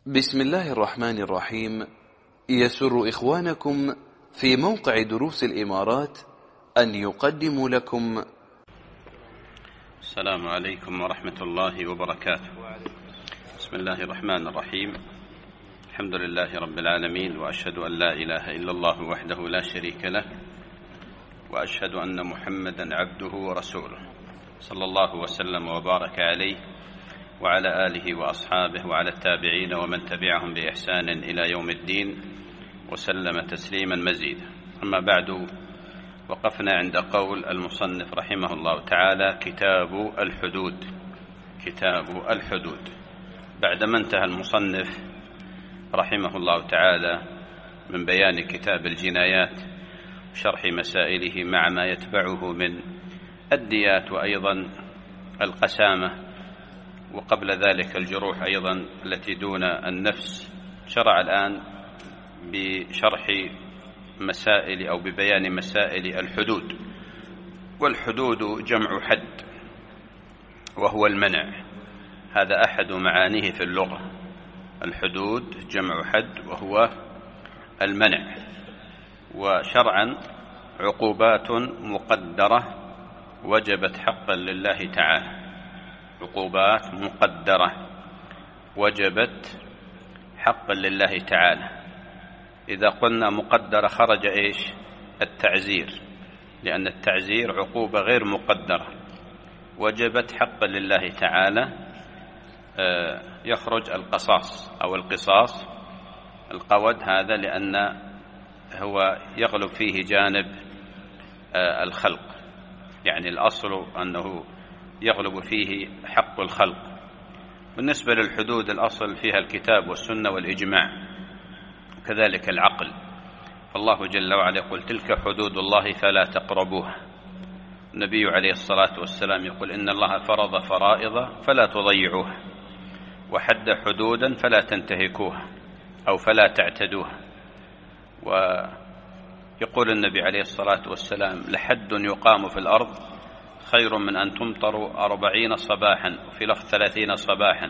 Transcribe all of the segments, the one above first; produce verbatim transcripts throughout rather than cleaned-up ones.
بسم الله الرحمن الرحيم. يسر إخوانكم في موقع دروس الإمارات أن يقدموا لكم. السلام عليكم ورحمة الله وبركاته. بسم الله الرحمن الرحيم. الحمد لله رب العالمين، وأشهد أن لا إله إلا الله وحده لا شريك له، وأشهد أن محمدا عبده ورسوله، صلى الله وسلم وبارك عليه وعلى آله وأصحابه وعلى التابعين ومن تبعهم بإحسان إلى يوم الدين وسلم تسليما مزيدا. أما بعد، وقفنا عند قول المصنف رحمه الله تعالى: كتاب الحدود. كتاب الحدود. بعدما انتهى المصنف رحمه الله تعالى من بيان كتاب الجنايات وشرح مسائله مع ما يتبعه من الديات وأيضا القسامة، وقبل ذلك الجروح أيضا التي دون النفس، شرع الآن بشرح مسائل أو ببيان مسائل الحدود. والحدود جمع حد، وهو المنع. هذا أحد معانيه في اللغة. الحدود جمع حد وهو المنع. وشرعا عقوبات مقدرة وجبت حقا لله تعالى. عقوبات مقدرة وجبت حقا لله تعالى. إذا قلنا مقدرة خرج إيش؟ التعزير، لأن التعزير عقوبة غير مقدرة. وجبت حقا لله تعالى يخرج القصاص أو القصاص. القود هذا لأن هو يغلب فيه جانب الخلق، يعني الأصل أنه يغلب فيه حق الخلق. بالنسبة للحدود الأصل فيها الكتاب والسنة والإجماع، كذلك العقل. فالله جل وعلا يقول: تلك حدود الله فلا تقربوها. النبي عليه الصلاة والسلام يقول: إن الله فرض فرائض فلا تضيعوها، وحد حدودا فلا تنتهكوها أو فلا تعتدوها. ويقول النبي عليه الصلاة والسلام: لحد يقام في الأرض خير من أن تمطروا أربعين صباحا، وفي لفظ ثلاثين صباحا.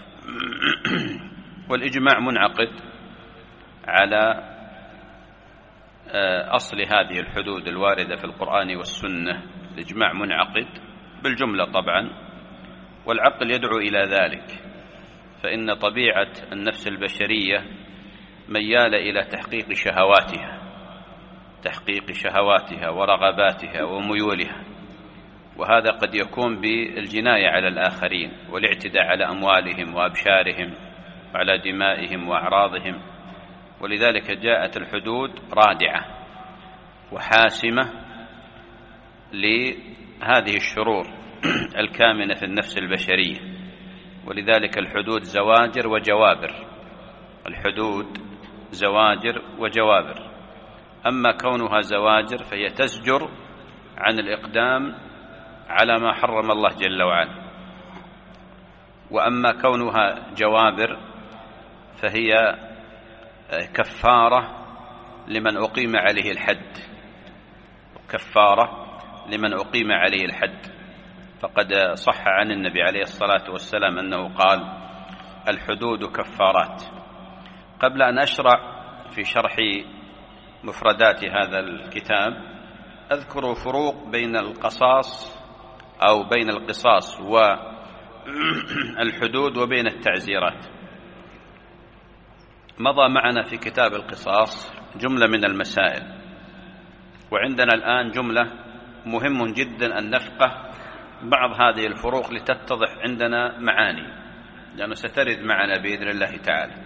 والإجماع منعقد على أصل هذه الحدود الواردة في القرآن والسنة. الإجماع منعقد بالجملة طبعا، والعقل يدعو إلى ذلك، فإن طبيعة النفس البشرية ميالة إلى تحقيق شهواتها تحقيق شهواتها ورغباتها وميولها. وهذا قد يكون بالجناية على الآخرين والاعتداء على أموالهم وأبشارهم وعلى دمائهم وأعراضهم. ولذلك جاءت الحدود رادعة وحاسمة لهذه الشرور الكامنة في النفس البشرية. ولذلك الحدود زواجر وجوابر. الحدود زواجر وجوابر. أما كونها زواجر فهي تزجر عن الإقدام على ما حرم الله جل وعلا. وأما كونها جوابر فهي كفارة لمن أقيم عليه الحد. كفارة لمن أقيم عليه الحد. فقد صح عن النبي عليه الصلاة والسلام أنه قال: الحدود كفارات. قبل أن أشرع في شرح مفردات هذا الكتاب أذكر فروق بين القصاص أو بين القصاص والحدود وبين التعزيرات. مضى معنا في كتاب القصاص جملة من المسائل، وعندنا الآن جملة مهم جدا أن نفقه بعض هذه الفروق لتتضح عندنا معاني، لأنه سترد معنا بإذن الله تعالى.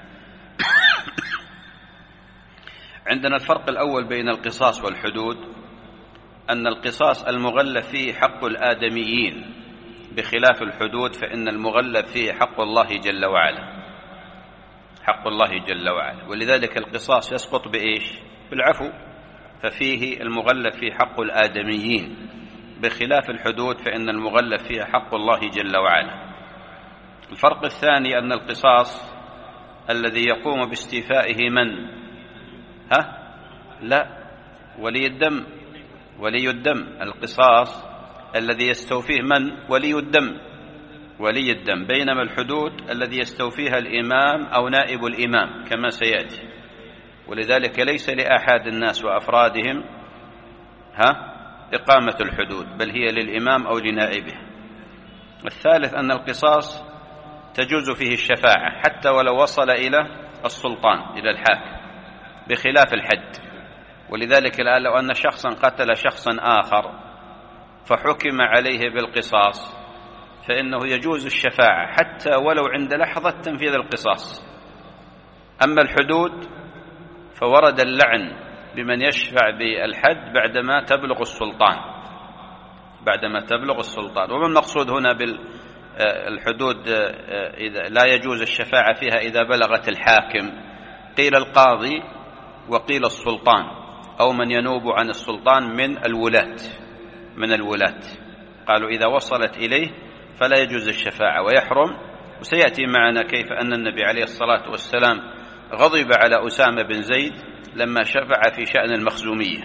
عندنا الفرق الأول بين القصاص والحدود، أن القصاص المغلب فيه حق الآدميين، بخلاف الحدود فإن المغلب فيه حق الله جل وعلا. حق الله جل وعلا. ولذلك القصاص يسقط بإيش؟ بالعفو، ففيه المغلب فيه حق الآدميين، بخلاف الحدود فإن المغلب فيه حق الله جل وعلا. الفرق الثاني أن القصاص الذي يقوم باستيفائه من؟ ها؟ لا، ولي الدم. ولي الدم. القصاص الذي يستوفيه من؟ ولي الدم. ولي الدم، بينما الحدود الذي يستوفيها الإمام أو نائب الإمام كما سيأتي. ولذلك ليس لأحد الناس وأفرادهم ها إقامة الحدود، بل هي للإمام أو لنائبه. الثالث أن القصاص تجوز فيه الشفاعة حتى ولو وصل إلى السلطان، إلى الحاكم، بخلاف الحد. ولذلك الآن لو أن شخصا قتل شخصا آخر فحكم عليه بالقصاص فإنه يجوز الشفاعة حتى ولو عند لحظة تنفيذ القصاص. أما الحدود فورد اللعن بمن يشفع بالحد بعدما تبلغ السلطان، بعدما تبلغ السلطان. وما المقصود هنا بالحدود إذا لا يجوز الشفاعة فيها إذا بلغت الحاكم؟ قيل القاضي وقيل السلطان، أو من ينوب عن السلطان من الولاة، من الولاة قالوا إذا وصلت إليه فلا يجوز الشفاعة ويحرم. وسيأتي معنا كيف أن النبي عليه الصلاة والسلام غضب على أسامة بن زيد لما شفع في شأن المخزومية.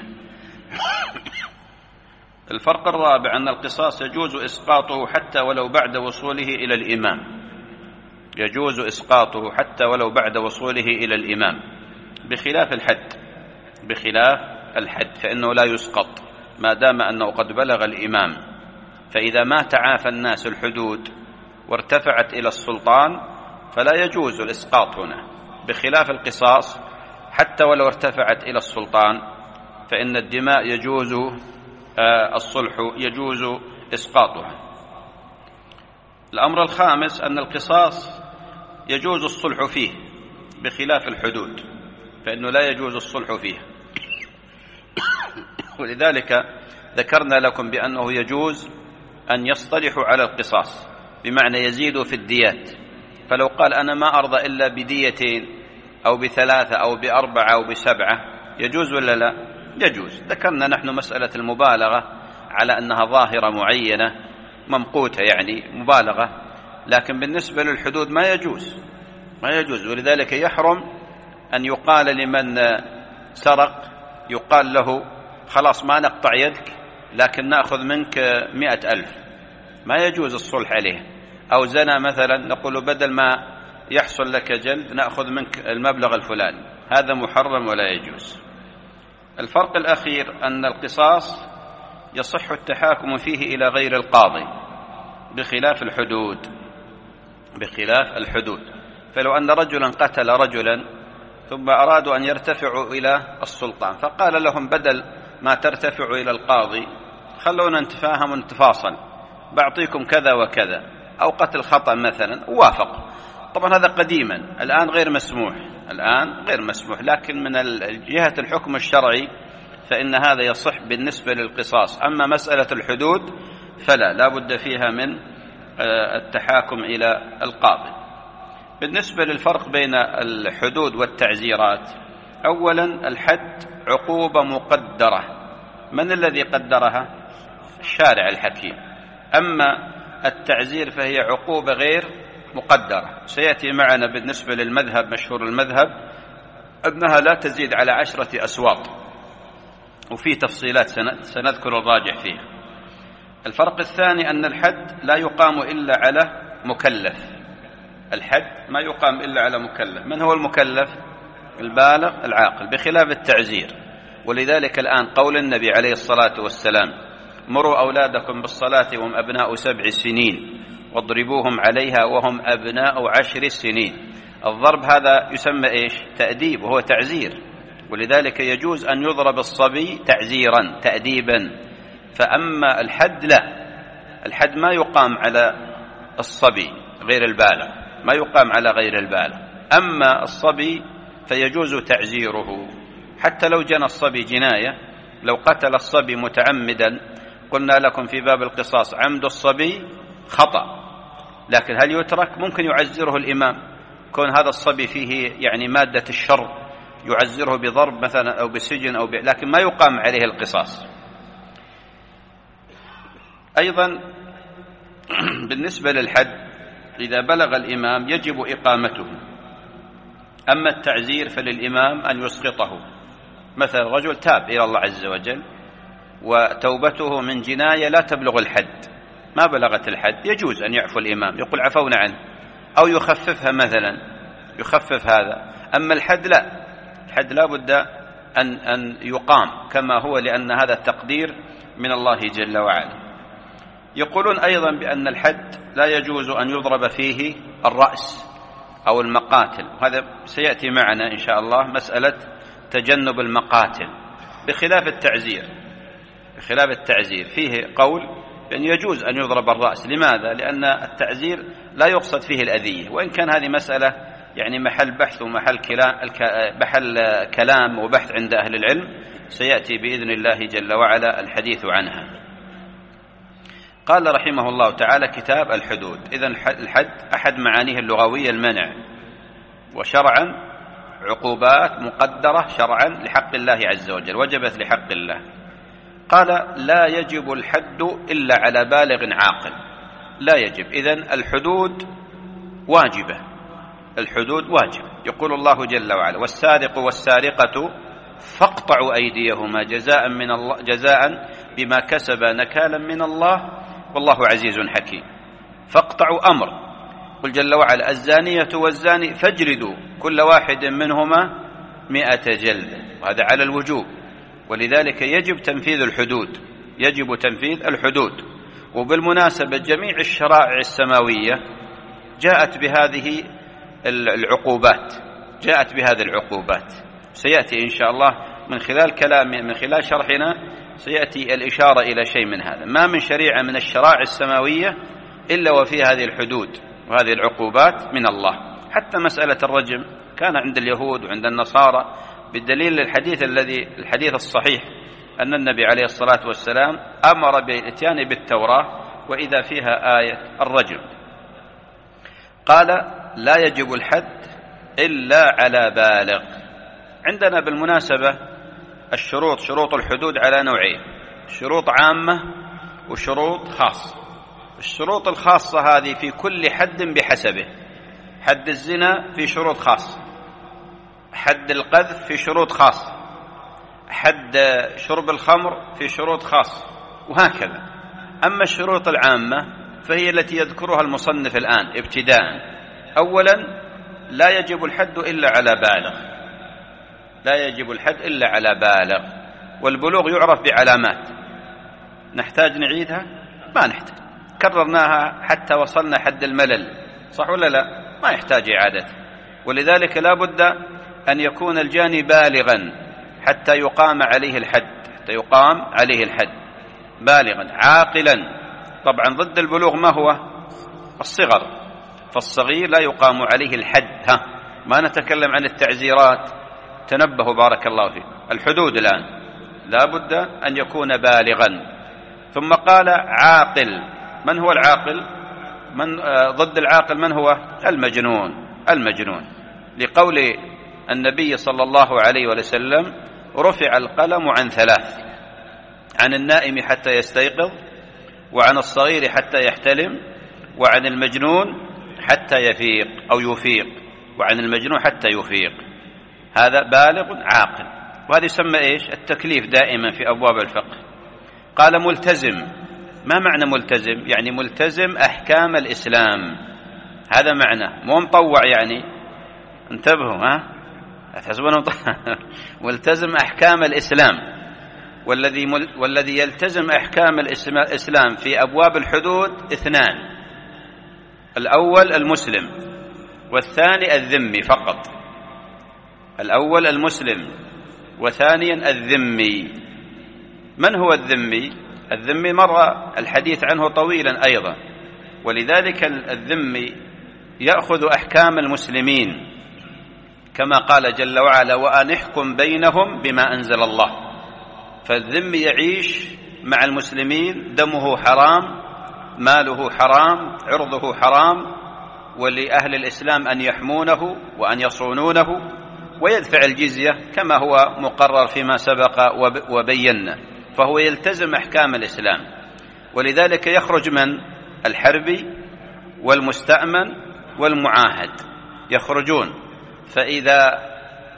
الفرق الرابع أن القصاص يجوز إسقاطه حتى ولو بعد وصوله إلى الإمام، يجوز إسقاطه حتى ولو بعد وصوله إلى الإمام، بخلاف الحد، بخلاف الحد فإنه لا يسقط ما دام أنه قد بلغ الإمام. فإذا ما تعافى الناس الحدود وارتفعت إلى السلطان فلا يجوز الإسقاط هنا، بخلاف القصاص حتى ولو ارتفعت إلى السلطان فإن الدماء يجوز الصلح، يجوز إسقاطها. الأمر الخامس أن القصاص يجوز الصلح فيه بخلاف الحدود، فإنه لا يجوز الصلح فيه. ولذلك ذكرنا لكم بأنه يجوز أن يصطلحوا على القصاص، بمعنى يزيدوا في الديات. فلو قال أنا ما أرضى إلا بديتين أو بثلاثة أو بأربعة أو بسبعة، يجوز ولا لا؟ يجوز. ذكرنا نحن مسألة المبالغة على أنها ظاهرة معينة ممقوتة، يعني مبالغة، لكن بالنسبة للحدود ما يجوز، ما يجوز. ولذلك يحرم أن يقال لمن سرق، يقال له خلاص ما نقطع يدك لكن نأخذ منك مئة ألف، ما يجوز الصلح عليه. أو زنا مثلا نقول بدل ما يحصل لك جلد نأخذ منك المبلغ الفلاني، هذا محرم ولا يجوز. الفرق الأخير أن القصاص يصح التحاكم فيه إلى غير القاضي بخلاف الحدود، بخلاف الحدود. فلو أن رجلا قتل رجلا ثم أرادوا أن يرتفعوا إلى السلطان فقال لهم بدل ما ترتفعوا إلى القاضي خلونا نتفاهم ونتفاصل، بعطيكم كذا وكذا، أو قتل خطأ مثلا، وافق. طبعا هذا قديما، الآن غير مسموح، الآن غير مسموح. لكن من جهة الحكم الشرعي فإن هذا يصح بالنسبة للقصاص. أما مسألة الحدود فلا، لا بد فيها من التحاكم إلى القاضي. بالنسبة للفرق بين الحدود والتعزيرات، أولا الحد عقوبة مقدرة، من الذي قدرها؟ الشارع الحكيم. أما التعزير فهي عقوبة غير مقدرة. سيأتي معنا بالنسبة للمذهب، مشهور المذهب أنها لا تزيد على عشرة أسواط، وفي تفصيلات سنذكر الراجح فيها. الفرق الثاني أن الحد لا يقام إلا على مكلف، الحد ما يقام إلا على مكلف. من هو المكلف؟ البالغ العاقل، بخلاف التعزير. ولذلك الآن قول النبي عليه الصلاة والسلام مروا أولادكم بالصلاة وهم أبناء سبع سنين واضربوهم عليها وهم أبناء عشر سنين. الضرب هذا يسمى إيش؟ تأديب، وهو تعزير. ولذلك يجوز أن يضرب الصبي تعزيرا تأديبا. فأما الحد لا، الحد ما يقام على الصبي غير البالغ، ما يقام على غير البالغ. أما الصبي فيجوز تعزيره حتى لو جنى الصبي جناية. لو قتل الصبي متعمدا قلنا لكم في باب القصاص عمد الصبي خطأ، لكن هل يترك؟ ممكن يعزره الإمام، كون هذا الصبي فيه يعني مادة الشر يعزره بضرب مثلا أو بسجن أو ب... لكن ما يقام عليه القصاص. أيضا بالنسبة للحد إذا بلغ الإمام يجب إقامته. أما التعزير فللإمام أن يسقطه. مثلا رجل تاب إلى الله عز وجل وتوبته من جناية لا تبلغ الحد، ما بلغت الحد يجوز أن يعفو الإمام، يقول عفونا عنه، أو يخففها مثلا، يخفف هذا. أما الحد لا، الحد لا بد أن, أن يقام كما هو، لأن هذا التقدير من الله جل وعلا. يقولون أيضا بأن الحد لا يجوز أن يضرب فيه الرأس أو المقاتل، وهذا سيأتي معنا إن شاء الله، مسألة تجنب المقاتل، بخلاف التعزير. بخلاف التعزير فيه قول بأن يجوز أن يضرب الرأس. لماذا؟ لأن التعزير لا يقصد فيه الأذية، وإن كان هذه مسألة يعني محل بحث ومحل محل كلام وبحث عند أهل العلم، سيأتي بإذن الله جل وعلا الحديث عنها. قال رحمه الله تعالى: كتاب الحدود. إذن الحد أحد معانيه اللغوية المنع، وشرعا عقوبات مقدرة شرعا لحق الله عز وجل، وجبت لحق الله. قال: لا يجب الحد إلا على بالغ عاقل. لا يجب، إذن الحدود واجبة، الحدود واجبة. يقول الله جل وعلا: والسارق والسارقة فاقطعوا أيديهما جزاء من الله جزاء بما كسبا نكالا من الله والله عزيز حكيم. فاقطعوا أمر، قل جل وعلا: الزانية والزاني فاجلدوا كل واحد منهما مئة جلدة، وهذا على الوجوب، ولذلك يجب تنفيذ الحدود، يجب تنفيذ الحدود. وبالمناسبة جميع الشرائع السماوية جاءت بهذه العقوبات، جاءت بهذه العقوبات. سيأتي إن شاء الله من خلال كلام من خلال شرحنا سيأتي الإشارة إلى شيء من هذا. ما من شريعة من الشرائع السماوية إلا وفيها هذه الحدود وهذه العقوبات من الله. حتى مسألة الرجم كان عند اليهود وعند النصارى، بالدليل الحديث الذي الحديث الصحيح أن النبي عليه الصلاة والسلام أمر بالإتيان بالتوراة وإذا فيها آية الرجم. قال: لا يجب الحد إلا على بالغ. عندنا بالمناسبة الشروط، شروط الحدود على نوعين: شروط عامة وشروط خاصة. الشروط الخاصة هذه في كل حد بحسبه. حد الزنا في شروط خاصة، حد القذف في شروط خاصة، حد شرب الخمر في شروط خاصة، وهكذا. أما الشروط العامة فهي التي يذكرها المصنف الآن ابتداء. أولا: لا يجب الحد إلا على بالغ، لا يجب الحد إلا على بالغ. والبلوغ يعرف بعلامات، نحتاج نعيدها؟ ما نحتاج، كررناها حتى وصلنا حد الملل، صح ولا لا؟ ما يحتاج إعادة. ولذلك لا بد أن يكون الجاني بالغا حتى يقام عليه الحد، حتى يقام عليه الحد بالغا عاقلا. طبعا ضد البلوغ ما هو؟ الصغر، فالصغير لا يقام عليه الحد. ها، ما نتكلم عن التعزيرات، تنبهوا بارك الله فيك. الحدود الآن لا بد أن يكون بالغا. ثم قال: عاقل. من هو العاقل؟ من آه ضد العاقل من هو؟ المجنون، المجنون، لقول النبي صلى الله عليه وسلم: رفع القلم عن ثلاث: عن النائم حتى يستيقظ، وعن الصغير حتى يحتلم، وعن المجنون حتى يفيق أو يفيق، وعن المجنون حتى يفيق. هذا بالغ عاقل. وهذا يسمى إيش؟ التكليف دائما في أبواب الفقه. قال: ملتزم. ما معنى ملتزم؟ يعني ملتزم أحكام الإسلام، هذا معنى، مو مطوع يعني، انتبهوا ها، تحسبونه ملتزم أحكام الإسلام. والذي مل... والذي يلتزم أحكام الإسلام في أبواب الحدود اثنان: الأول المسلم، والثاني الذمي فقط. الأول المسلم، وثانيا الذمي. من هو الذمي؟ الذمي مر الحديث عنه طويلا أيضا، ولذلك الذمي يأخذ أحكام المسلمين كما قال جل وعلا: وأن احكم بينهم بما أنزل الله. فالذمي يعيش مع المسلمين، دمه حرام، ماله حرام، عرضه حرام، ولأهل الإسلام أن يحمونه وأن يصونونه، ويدفع الجزية كما هو مقرر فيما سبق وبينا. فهو يلتزم أحكام الإسلام. ولذلك يخرج من الحربي والمستأمن والمعاهد، يخرجون. فإذا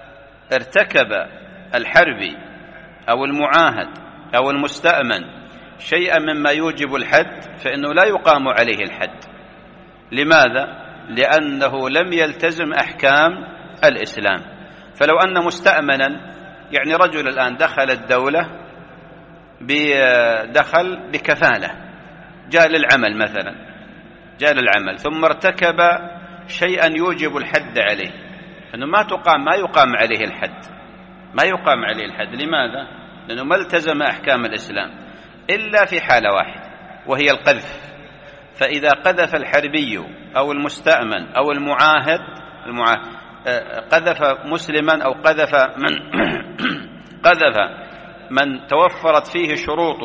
ارتكب الحربي أو المعاهد أو المستأمن شيئا مما يوجب الحد فإنه لا يقام عليه الحد. لماذا؟ لأنه لم يلتزم أحكام الإسلام. فلو أن مستأمنا، يعني رجل الآن دخل الدولة دخل بكفالة، جاء للعمل مثلا، جاء للعمل ثم ارتكب شيئا يوجب الحد عليه، أنه ما تقام ما يقام عليه الحد، ما يقام عليه الحد. لماذا؟ لأنه ما التزم أحكام الإسلام إلا في حالة واحدة وهي القذف. فإذا قذف الحربي أو المستأمن أو المعاهد المعاهد قذف مسلما أو قذف من قذف من توفرت فيه شروط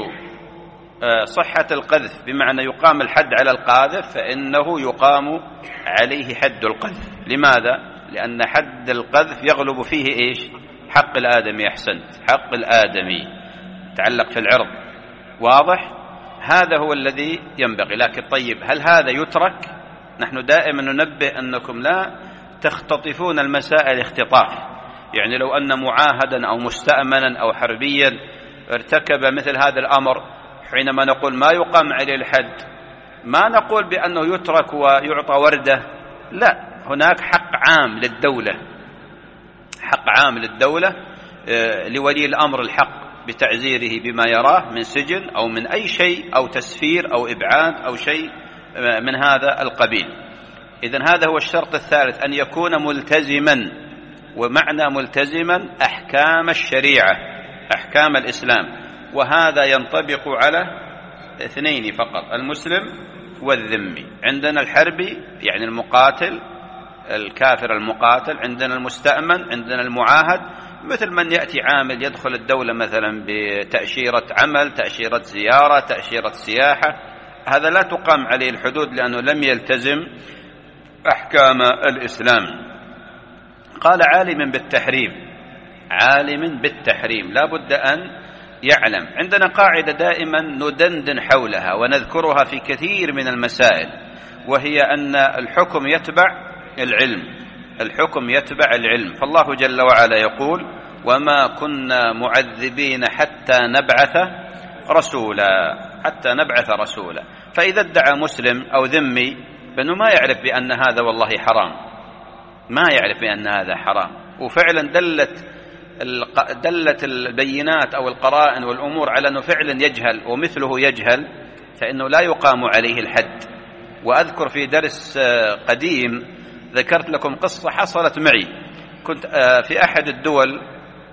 صحة القذف، بمعنى يقام الحد على القاذف، فإنه يقام عليه حد القذف. لماذا؟ لأن حد القذف يغلب فيه إيش؟ حق الآدمي. أحسنت، حق الآدمي تعلق في العرض. واضح؟ هذا هو الذي ينبغي. لكن طيب، هل هذا يترك؟ نحن دائما ننبه أنكم لا تختطفون المسائل اختطاف. يعني لو أن معاهدا أو مستأمنا أو حربيا ارتكب مثل هذا الأمر، حينما نقول ما يقام عليه الحد، ما نقول بأنه يترك ويعطى وردة، لا، هناك حق عام للدولة، حق عام للدولة لولي الأمر الحق بتعزيره بما يراه من سجن أو من أي شيء أو تسفير أو إبعاد أو شيء من هذا القبيل. إذن هذا هو الشرط الثالث، أن يكون ملتزما. ومعنى ملتزما أحكام الشريعة، أحكام الإسلام. وهذا ينطبق على اثنين فقط، المسلم والذمي. عندنا الحربي يعني المقاتل الكافر المقاتل، عندنا المستأمن، عندنا المعاهد، مثل من يأتي عامل يدخل الدولة مثلا بتأشيرة عمل، تأشيرة زيارة، تأشيرة سياحة، هذا لا تقام عليه الحدود لأنه لم يلتزم أحكام الإسلام. قال عالم بالتحريم، عالم بالتحريم لا بد أن يعلم. عندنا قاعدة دائما ندندن حولها ونذكرها في كثير من المسائل، وهي أن الحكم يتبع العلم، الحكم يتبع العلم. فالله جل وعلا يقول: وما كنا معذبين حتى نبعث رسولا، حتى نبعث رسولا. فإذا ادعى مسلم أو ذمي بأنه ما يعرف بأن هذا والله حرام، ما يعرف بأن هذا حرام، وفعلا دلت دلت البينات أو القرائن والأمور على أنه فعلا يجهل ومثله يجهل، فإنه لا يقام عليه الحد. وأذكر في درس قديم ذكرت لكم قصة حصلت معي. كنت في أحد الدول،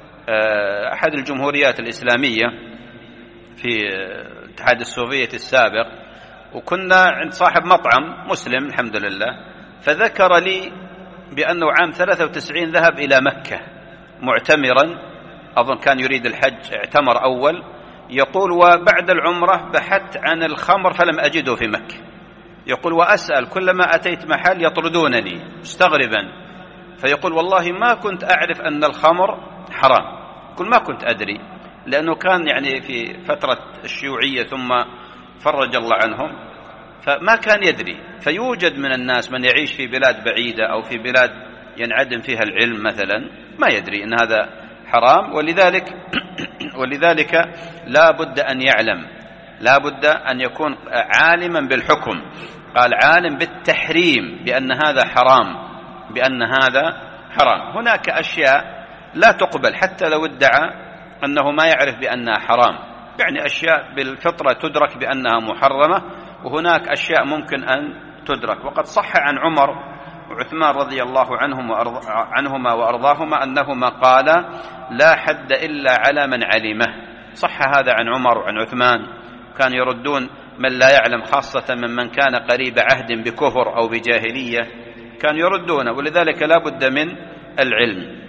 أحد الجمهوريات الإسلامية في الاتحاد السوفيتي السابق، وكنا عند صاحب مطعم مسلم الحمد لله، فذكر لي بأنه عام ثلاثة وتسعين ذهب إلى مكة معتمرا، أظن كان يريد الحج، اعتمر أول. يقول: وبعد العمرة بحثت عن الخمر فلم أجده في مكة. يقول: وأسأل كلما أتيت محل يطردونني مستغربا. فيقول: والله ما كنت أعرف أن الخمر حرام. يقول: ما كنت أدري، لأنه كان يعني في فترة الشيوعية ثم فرج الله عنهم، فما كان يدري. فيوجد من الناس من يعيش في بلاد بعيدة أو في بلاد ينعدم فيها العلم مثلا، ما يدري أن هذا حرام. ولذلك ولذلك لا بد أن يعلم، لا بد أن يكون عالما بالحكم. قال: عالم بالتحريم، بأن هذا حرام، بأن هذا حرام. هناك أشياء لا تقبل حتى لو ادعى أنه ما يعرف بأنها حرام، يعني أشياء بالفطرة تدرك بأنها محرمة، وهناك أشياء ممكن أن تدرك. وقد صح عن عمر وعثمان رضي الله عنهم وأرض... عنهما وأرضاهما أنهما قالا: لا حد إلا على من علمه. صح هذا عن عمر وعن عثمان، كان يردون من لا يعلم، خاصة من من كان قريب عهد بكفر أو بجاهلية، كان يردونه. ولذلك لا بد من العلم.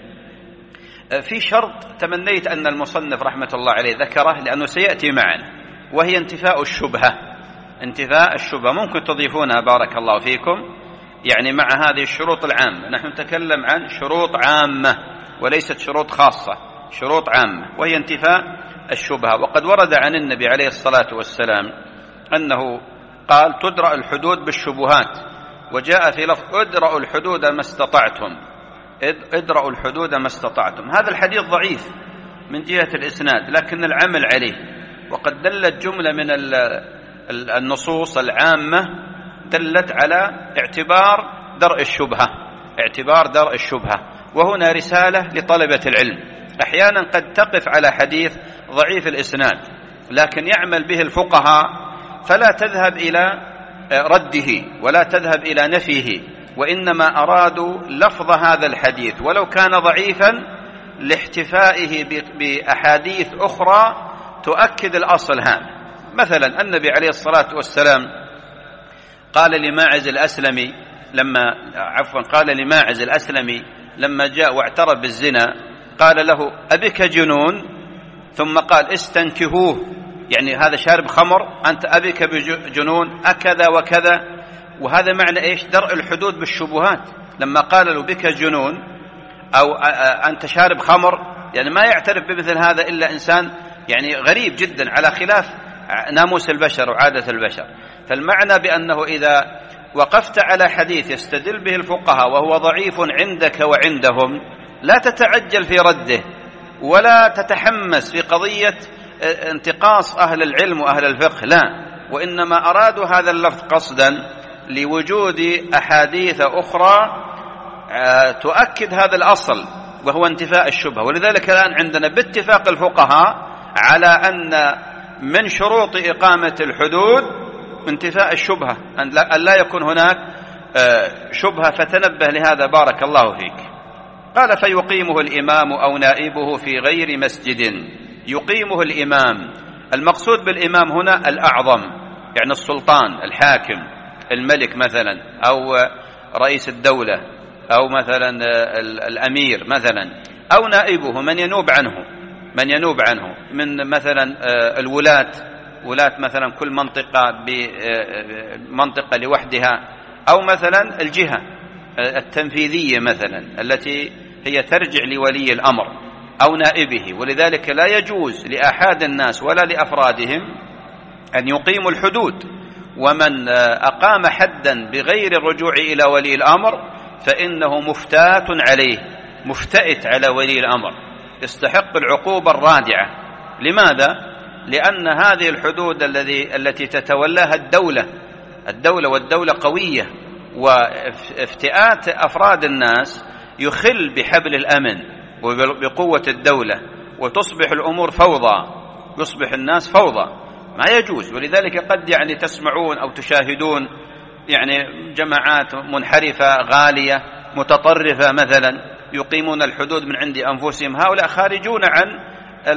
في شرط تمنيت أن المصنف رحمة الله عليه ذكره لأنه سيأتي معنا، وهي انتفاء الشبهة. انتفاء الشبهة ممكن تضيفونها بارك الله فيكم، يعني مع هذه الشروط العامة. نحن نتكلم عن شروط عامة وليست شروط خاصة، شروط عامة، وهي انتفاء الشبهة. وقد ورد عن النبي عليه الصلاة والسلام أنه قال: تدرأ الحدود بالشبهات. وجاء في لفظ: ادرأوا الحدود ما استطعتم، ادرأوا الحدود ما استطعتم. هذا الحديث ضعيف من جهة الإسناد، لكن العمل عليه وقد دلت جملة من النصوص العامة دلت على اعتبار درء الشبهة اعتبار درء الشبهة وهنا رسالة لطلبة العلم. أحيانا قد تقف على حديث ضعيف الإسناد لكن يعمل به الفقهاء فلا تذهب إلى رده ولا تذهب إلى نفيه، وإنما أرادوا لفظ هذا الحديث ولو كان ضعيفا لاحتفائه بأحاديث أخرى تؤكد الأصل هذا. مثلا النبي عليه الصلاة والسلام قال لماعز الأسلمي لما عفوا قال لماعز الأسلمي لما جاء واعترف بالزنا قال له أبك جنون؟ ثم قال استنكهوه، يعني هذا شارب خمر، أنت أبك بجنون أكذا وكذا. وهذا معنى إيش؟ درء الحدود بالشبهات. لما قال له بك جنون أو أنت شارب خمر، يعني ما يعترف بمثل هذا إلا إنسان يعني غريب جدا على خلاف ناموس البشر وعادة البشر. فالمعنى بأنه إذا وقفت على حديث يستدل به الفقهاء وهو ضعيف عندك وعندهم لا تتعجل في رده ولا تتحمس في قضية انتقاص أهل العلم وأهل الفقه، لا، وإنما أرادوا هذا اللفظ قصدا لوجود أحاديث أخرى تؤكد هذا الأصل وهو انتفاء الشبهة. ولذلك الآن عندنا باتفاق الفقهاء على أن من شروط إقامة الحدود انتفاء الشبهة، أن لا يكون هناك شبهة، فتنبه لهذا بارك الله فيك. قال فيقيمه الإمام أو نائبه في غير مسجد. يقيمه الإمام، المقصود بالإمام هنا الأعظم، يعني السلطان الحاكم الملك مثلا أو رئيس الدولة أو مثلا الأمير مثلا، أو نائبه من ينوب عنه من ينوب عنه من مثلا الولاة، ولاة مثلا كل منطقة بمنطقة لوحدها، أو مثلا الجهة التنفيذية مثلا التي هي ترجع لولي الأمر أو نائبه. ولذلك لا يجوز لأحد الناس ولا لأفرادهم أن يقيموا الحدود، ومن أقام حدا بغير الرجوع إلى ولي الأمر فإنه مفتات عليه، مفتئت على ولي الأمر، يستحق العقوبة الرادعة. لماذا؟ لأن هذه الحدود الذي التي تتولاها الدولة الدولة والدولة قوية، وافتئات أفراد الناس يخل بحبل الأمن وبقوة الدولة، وتصبح الأمور فوضى، يصبح الناس فوضى، ما يجوز. ولذلك قد يعني تسمعون أو تشاهدون يعني جماعات منحرفة غالية متطرفة مثلا يقيمون الحدود من عند أنفسهم، هؤلاء خارجون عن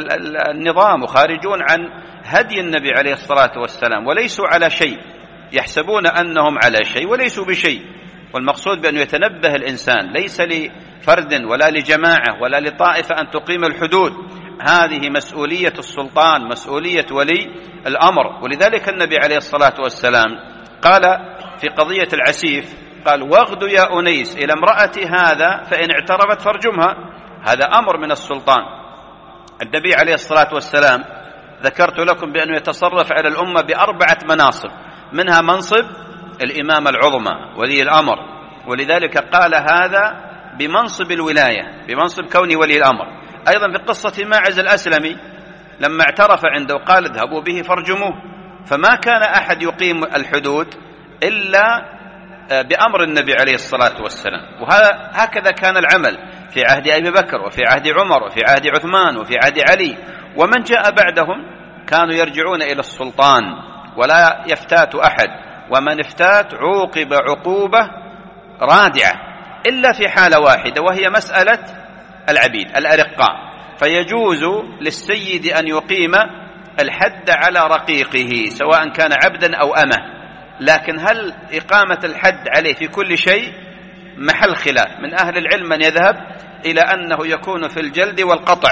النظام وخارجون عن هدي النبي عليه الصلاة والسلام، وليسوا على شيء، يحسبون أنهم على شيء وليسوا بشيء. والمقصود بأن يتنبه الإنسان، ليس لفرد ولا لجماعة ولا لطائفة أن تقيم الحدود، هذه مسؤولية السلطان، مسؤولية ولي الأمر. ولذلك النبي عليه الصلاة والسلام قال في قضية العسيف قال واغدوا يا أنيس إلى امرأة هذا فإن اعترفت فارجمها، هذا أمر من السلطان. النبي عليه الصلاة والسلام ذكرت لكم بأنه يتصرف على الأمة بأربعة مناصب، منها منصب الإمامة العظمى ولي الأمر، ولذلك قال هذا بمنصب الولاية، بمنصب كون ولي الأمر. أيضا في قصة ماعز الأسلمي لما اعترف عنده قال اذهبوا به فارجموه، فما كان أحد يقيم الحدود إلا بأمر النبي عليه الصلاة والسلام. وهكذا كان العمل في عهد أبي بكر وفي عهد عمر وفي عهد عثمان وفي عهد علي، ومن جاء بعدهم كانوا يرجعون إلى السلطان ولا يفتات أحد، ومن افتات عوقب عقوبة رادعة إلا في حالة واحدة وهي مسألة العبيد الأرقاء، فيجوز للسيد أن يقيم الحد على رقيقه سواء كان عبدا أو أمه. لكن هل إقامة الحد عليه في كل شيء محل خلاف، من أهل العلم من يذهب إلى أنه يكون في الجلد والقطع،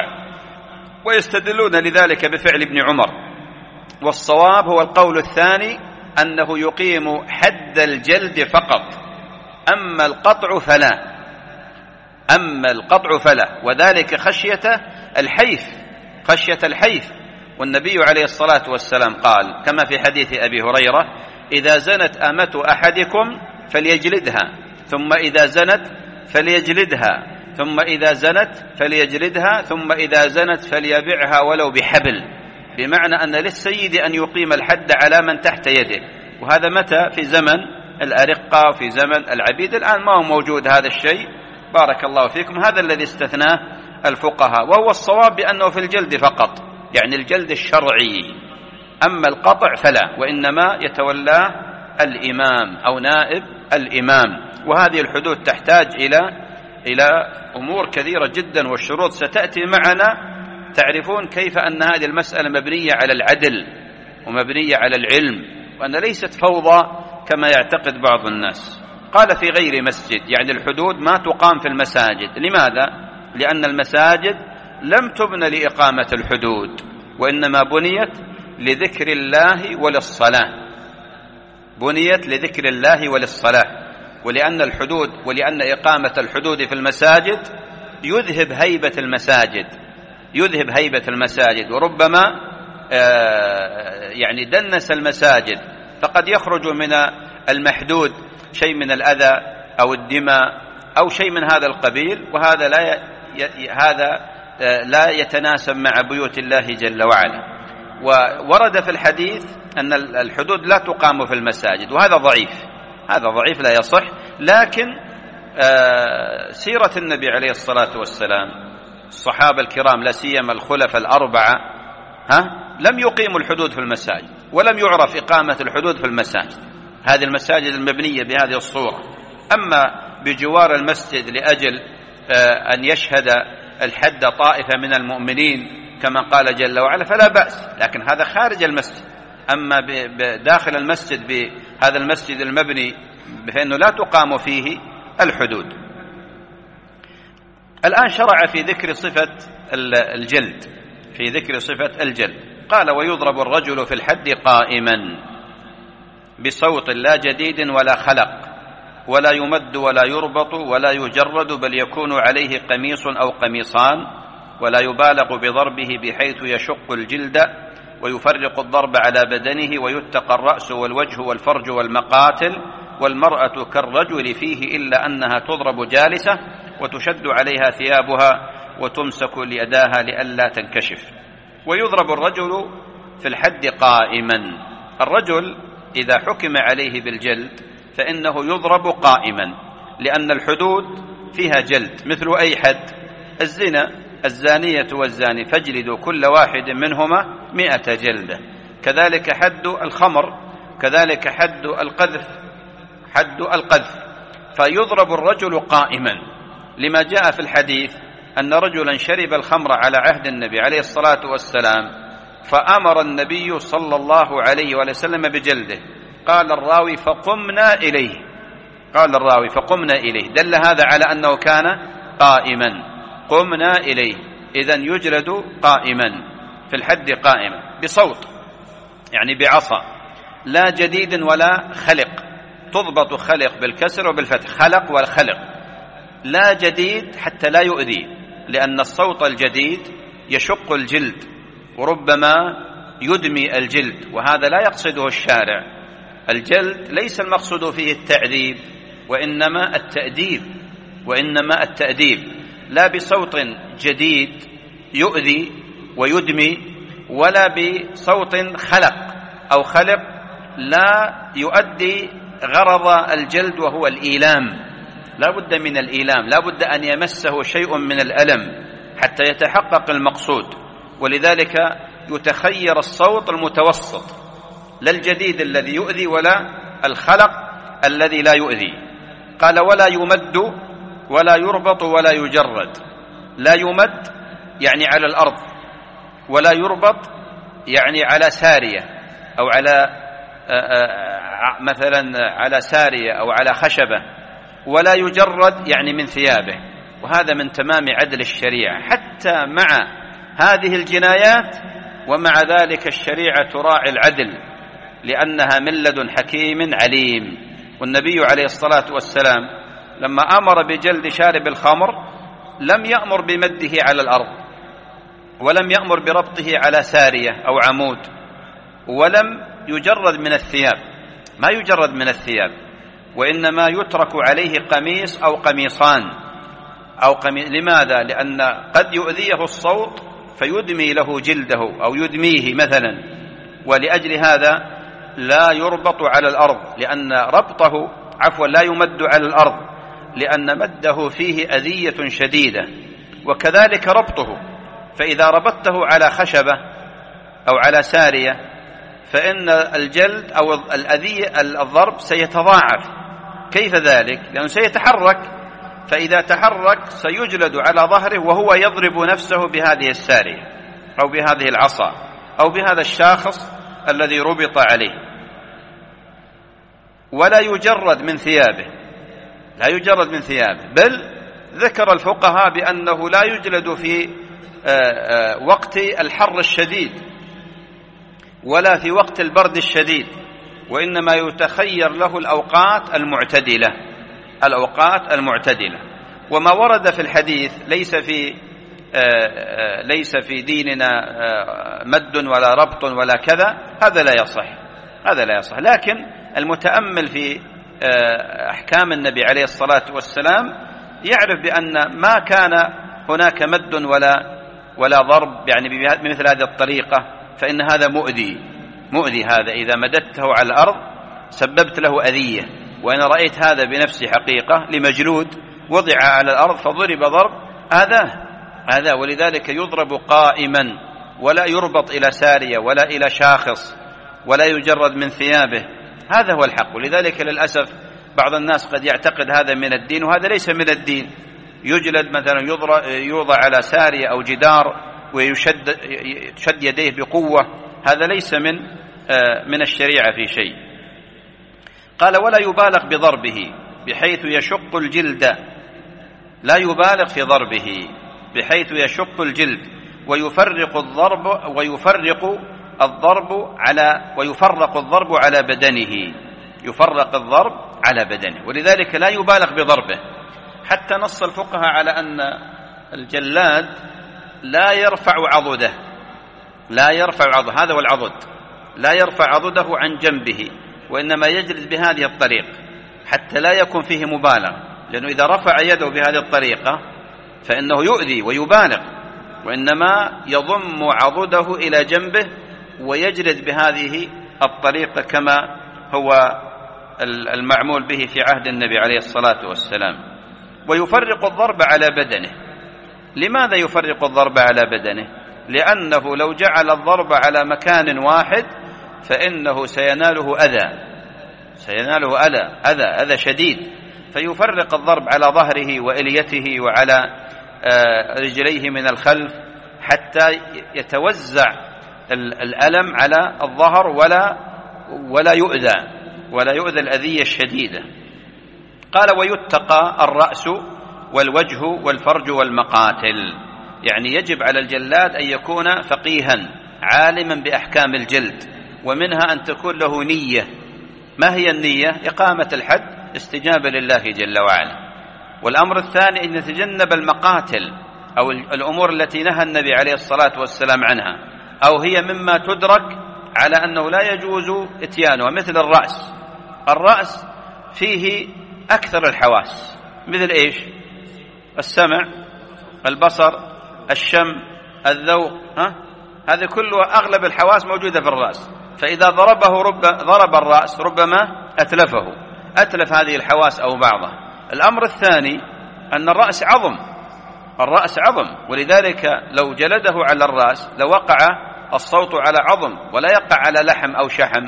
ويستدلون لذلك بفعل ابن عمر. والصواب هو القول الثاني أنه يقيم حد الجلد فقط، أما القطع فلا أما القطع فلا وذلك خشية الحيف خشية الحيف والنبي عليه الصلاة والسلام قال كما في حديث أبي هريرة إذا زنت أمة أحدكم فليجلدها، ثم إذا زنت فليجلدها، ثم إذا زنت فليجلدها، ثم إذا زنت فليبعها ولو بحبل، بمعنى أن للسيد أن يقيم الحد على من تحت يده، وهذا متى؟ في زمن الأرقة وفي زمن العبيد. الآن ما هو موجود هذا الشيء، بارك الله فيكم. هذا الذي استثناه الفقهاء، وهو الصواب بأنه في الجلد فقط، يعني الجلد الشرعي. أما القطع فلا، وإنما يتولاه الإمام أو نائب الإمام. وهذه الحدود تحتاج إلى إلى أمور كثيرة جدا، والشروط ستأتي معنا. تعرفون كيف أن هذه المسألة مبنية على العدل ومبنية على العلم، وأن ليست فوضى كما يعتقد بعض الناس. قال في غير مسجد، يعني الحدود ما تقام في المساجد. لماذا؟ لأن المساجد لم تبنى لإقامة الحدود، وإنما بنيت لذكر الله وللصلاة، بنيت لذكر الله وللصلاة. ولأن الحدود ولأن إقامة الحدود في المساجد يذهب هيبة المساجد، يذهب هيبة المساجد، وربما يعني دنس المساجد، فقد يخرج من المحدود شيء من الأذى أو الدماء أو شيء من هذا القبيل، وهذا لا ي... هذا لا يتناسب مع بيوت الله جل وعلا. وورد في الحديث أن الحدود لا تقام في المساجد، وهذا ضعيف، هذا ضعيف لا يصح. لكن سيرة النبي عليه الصلاة والسلام، الصحابة الكرام لا سيما الخلفاء الأربعة، ها لم يقيموا الحدود في المساجد، ولم يعرف إقامة الحدود في المساجد، هذه المساجد المبنية بهذه الصورة. أما بجوار المسجد لأجل أن يشهد الحد طائفة من المؤمنين كما قال جل وعلا فلا بأس، لكن هذا خارج المسجد. أما داخل المسجد بهذا المسجد المبني فإنه لا تقام فيه الحدود. الآن شرع في ذكر صفة الجلد، في ذكر صفة الجلد. قال: ويضرب الرجل في الحد قائما بصوت لا جديد ولا خلق، ولا يمد ولا يربط ولا يجرد، بل يكون عليه قميص أو قميصان، ولا يبالغ بضربه بحيث يشق الجلد، ويفرق الضرب على بدنه، ويتقى الرأس والوجه والفرج والمقاتل، والمرأة كالرجل فيه إلا أنها تضرب جالسة، وتشد عليها ثيابها وتمسك ليداها لئلا تنكشف. ويضرب الرجل في الحد قائما. الرجل إذا حكم عليه بالجلد فإنه يضرب قائما، لأن الحدود فيها جلد مثل أي حد. الزنا، الزانية والزاني فاجلدوا كل واحد منهما مئة جلدة. كذلك حد الخمر، كذلك حد القذف، حد القذف. فيضرب الرجل قائما، لما جاء في الحديث أن رجلا شرب الخمر على عهد النبي عليه الصلاة والسلام، فأمر النبي صلى الله عليه وسلم بجلده. قال الراوي: فقمنا إليه، قال الراوي فقمنا إليه، دل هذا على أنه كان قائما. قمنا إليه، إذن يجلد قائما في الحد قائما بصوت، يعني بعصا، لا جديد ولا خلق. تضبط خلق بالكسر وبالفتح، خلق والخلق. لا جديد حتى لا يؤذي، لأن الصوت الجديد يشق الجلد وربما يدمي الجلد، وهذا لا يقصده الشارع. الجلد ليس المقصود فيه التعذيب، وإنما التأديب، وإنما التأديب، لا بصوت جديد يؤذي ويدمي، ولا بصوت خلق أو خلق لا يؤدي غرض الجلد وهو الإيلام. لا بد من الإيلام، لا بد أن يمسه شيء من الألم حتى يتحقق المقصود. ولذلك يتخير الصوت المتوسط، لا الجديد الذي يؤذي ولا الخلق الذي لا يؤذي. قال: ولا يمد ولا يربط ولا يجرد. لا يمد يعني على الأرض، ولا يربط يعني على سارية أو على مثلا على سارية أو على خشبة، ولا يجرد يعني من ثيابه. وهذا من تمام عدل الشريعة، حتى مع هذه الجنايات ومع ذلك الشريعة تراعي العدل، لأنها من لدن حكيم عليم. والنبي عليه الصلاة والسلام لما أمر بجلد شارب الخمر لم يأمر بمده على الأرض، ولم يأمر بربطه على سارية أو عمود، ولم يجرد من الثياب، ما يجرد من الثياب، وإنما يترك عليه قميص أو قميصان أو قميص. لماذا؟ لأن قد يؤذيه الصوت فيدمي له جلده أو يدميه مثلا، ولأجل هذا لا يربط على الأرض، لأن ربطه عفوا لا يمد على الأرض لأن مده فيه أذية شديدة، وكذلك ربطه، فإذا ربطته على خشبة أو على سارية فإن الجلد أو الأذية الضرب سيتضاعف. كيف ذلك؟ لأنه سيتحرك، فإذا تحرك سيجلد على ظهره وهو يضرب نفسه بهذه السارية أو بهذه العصا أو بهذا الشاخص الذي ربط عليه. ولا يجرد من ثيابه، لا يجرد من ثيابه، بل ذكر الفقهاء بأنه لا يجلد في وقت الحر الشديد ولا في وقت البرد الشديد، وإنما يتخير له الأوقات المعتدلة الأوقات المعتدلة. وما ورد في الحديث ليس في ليس في ديننا مد ولا ربط ولا كذا، هذا لا يصح هذا لا يصح لكن المتأمل في أحكام النبي عليه الصلاة والسلام يعرف بأن ما كان هناك مد ولا ولا ضرب يعني بمثل هذه الطريقة، فإن هذا مؤذي مؤذي هذا إذا مددته على الأرض سببت له أذية. وأنا رأيت هذا بنفسي حقيقة لمجلود وضع على الأرض فضرب ضرب هذا هذا ولذلك يضرب قائما ولا يربط إلى سارية ولا إلى شاخص ولا يجرد من ثيابه، هذا هو الحق. ولذلك للأسف بعض الناس قد يعتقد هذا من الدين وهذا ليس من الدين. يجلد مثلا يوضع على سارية أو جدار ويشد يشد يديه بقوة، هذا ليس من من الشريعة في شيء. قال ولا يبالغ بضربه بحيث يشق الجلد، لا يبالغ في ضربه بحيث يشق الجلد، ويفرق الضرب ويفرق الضرب على ويفرق الضرب على بدنه يفرق الضرب على بدنه ولذلك لا يبالغ بضربه. حتى نص الفقهاء على أن الجلاد لا يرفع عضده لا يرفع عضده هذا والعضد لا يرفع عضده عن جنبه، وإنما يجلد بهذه الطريقة حتى لا يكون فيه مبالغة، لأنه إذا رفع يده بهذه الطريقة فإنه يؤذي ويبالغ، وإنما يضم عضده إلى جنبه ويجلد بهذه الطريقة كما هو المعمول به في عهد النبي عليه الصلاة والسلام. ويفرق الضرب على بدنه. لماذا يفرق الضرب على بدنه؟ لأنه لو جعل الضرب على مكان واحد فإنه سيناله أذى سيناله أذى أذى أذى شديد، فيفرق الضرب على ظهره وإليته وعلى رجليه من الخلف حتى يتوزع الألم على الظهر ولا ولا يؤذى ولا يؤذى الأذية الشديدة. قال ويتقى الرأس والوجه والفرج والمقاتل، يعني يجب على الجلاد أن يكون فقيها عالما بأحكام الجلد، ومنها أن تكون له نية. ما هي النية؟ إقامة الحد استجابة لله جل وعلا. والأمر الثاني أن يتجنب المقاتل أو الأمور التي نهى النبي عليه الصلاة والسلام عنها، أو هي مما تدرك على أنه لا يجوز إتيانها، مثل الرأس. الرأس فيه أكثر الحواس، مثل إيش؟ السمع، البصر، الشم، الذوق، ها؟ هذه كلها أغلب الحواس موجودة في الرأس، فإذا ضربه رب ضرب الرأس ربما أتلفه أتلف هذه الحواس أو بعضها. الأمر الثاني أن الرأس عظم الرأس عظم ولذلك لو جلده على الرأس لوقع الصوت على عظم ولا يقع على لحم أو شحم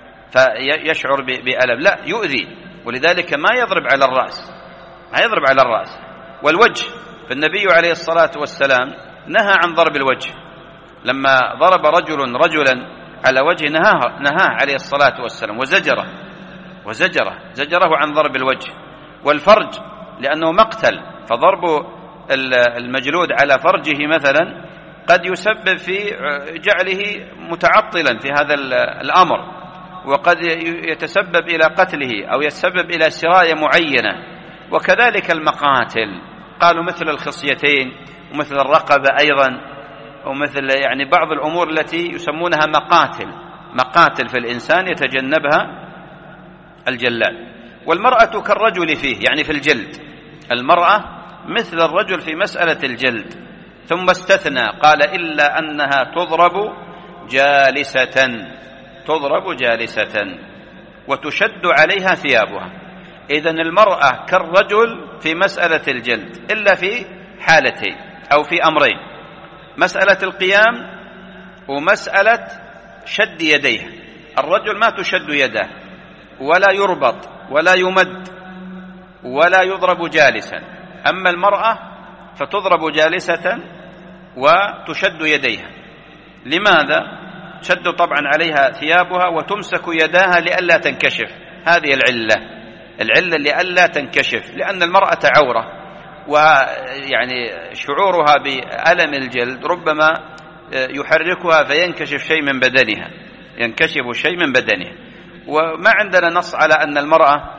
فيشعر بألم، لا يؤذي، ولذلك ما يضرب على الرأس ما يضرب على الرأس. والوجه، فالنبي عليه الصلاة والسلام نهى عن ضرب الوجه، لما ضرب رجل رجلا على وجه نهاه نهاه عليه الصلاة والسلام وزجره وزجره زجره عن ضرب الوجه. والفرج لأنه مقتل، فضرب المجلود على فرجه مثلا قد يسبب في جعله متعطلا في هذا الأمر، وقد يتسبب إلى قتله أو يتسبب إلى سراية معينة. وكذلك المقاتل، قالوا مثل الخصيتين ومثل الرقبة أيضا، ومثل يعني بعض الأمور التي يسمونها مقاتل مقاتل في الإنسان يتجنبها الجلاد. والمرأة كالرجل فيه، يعني في الجلد، المرأة مثل الرجل في مسألة الجلد، ثم استثنى قال إلا أنها تضرب جالسة، تضرب جالسة وتشد عليها ثيابها. إذن المرأة كالرجل في مسألة الجلد إلا في حالتين أو في أمرين: مسألة القيام ومسألة شد يديها. الرجل ما تشد يده ولا يربط ولا يمد ولا يضرب جالسا، أما المرأة فتضرب جالسة وتشد يديها. لماذا؟ تشد طبعا عليها ثيابها وتمسك يداها لئلا تنكشف. هذه العلة، العلة لئلا تنكشف، لأن المرأة عورة، ويعني شعورها بألم الجلد ربما يحركها فينكشف شيء من بدنها، ينكشف شيء من بدنها. وما عندنا نص على أن المرأة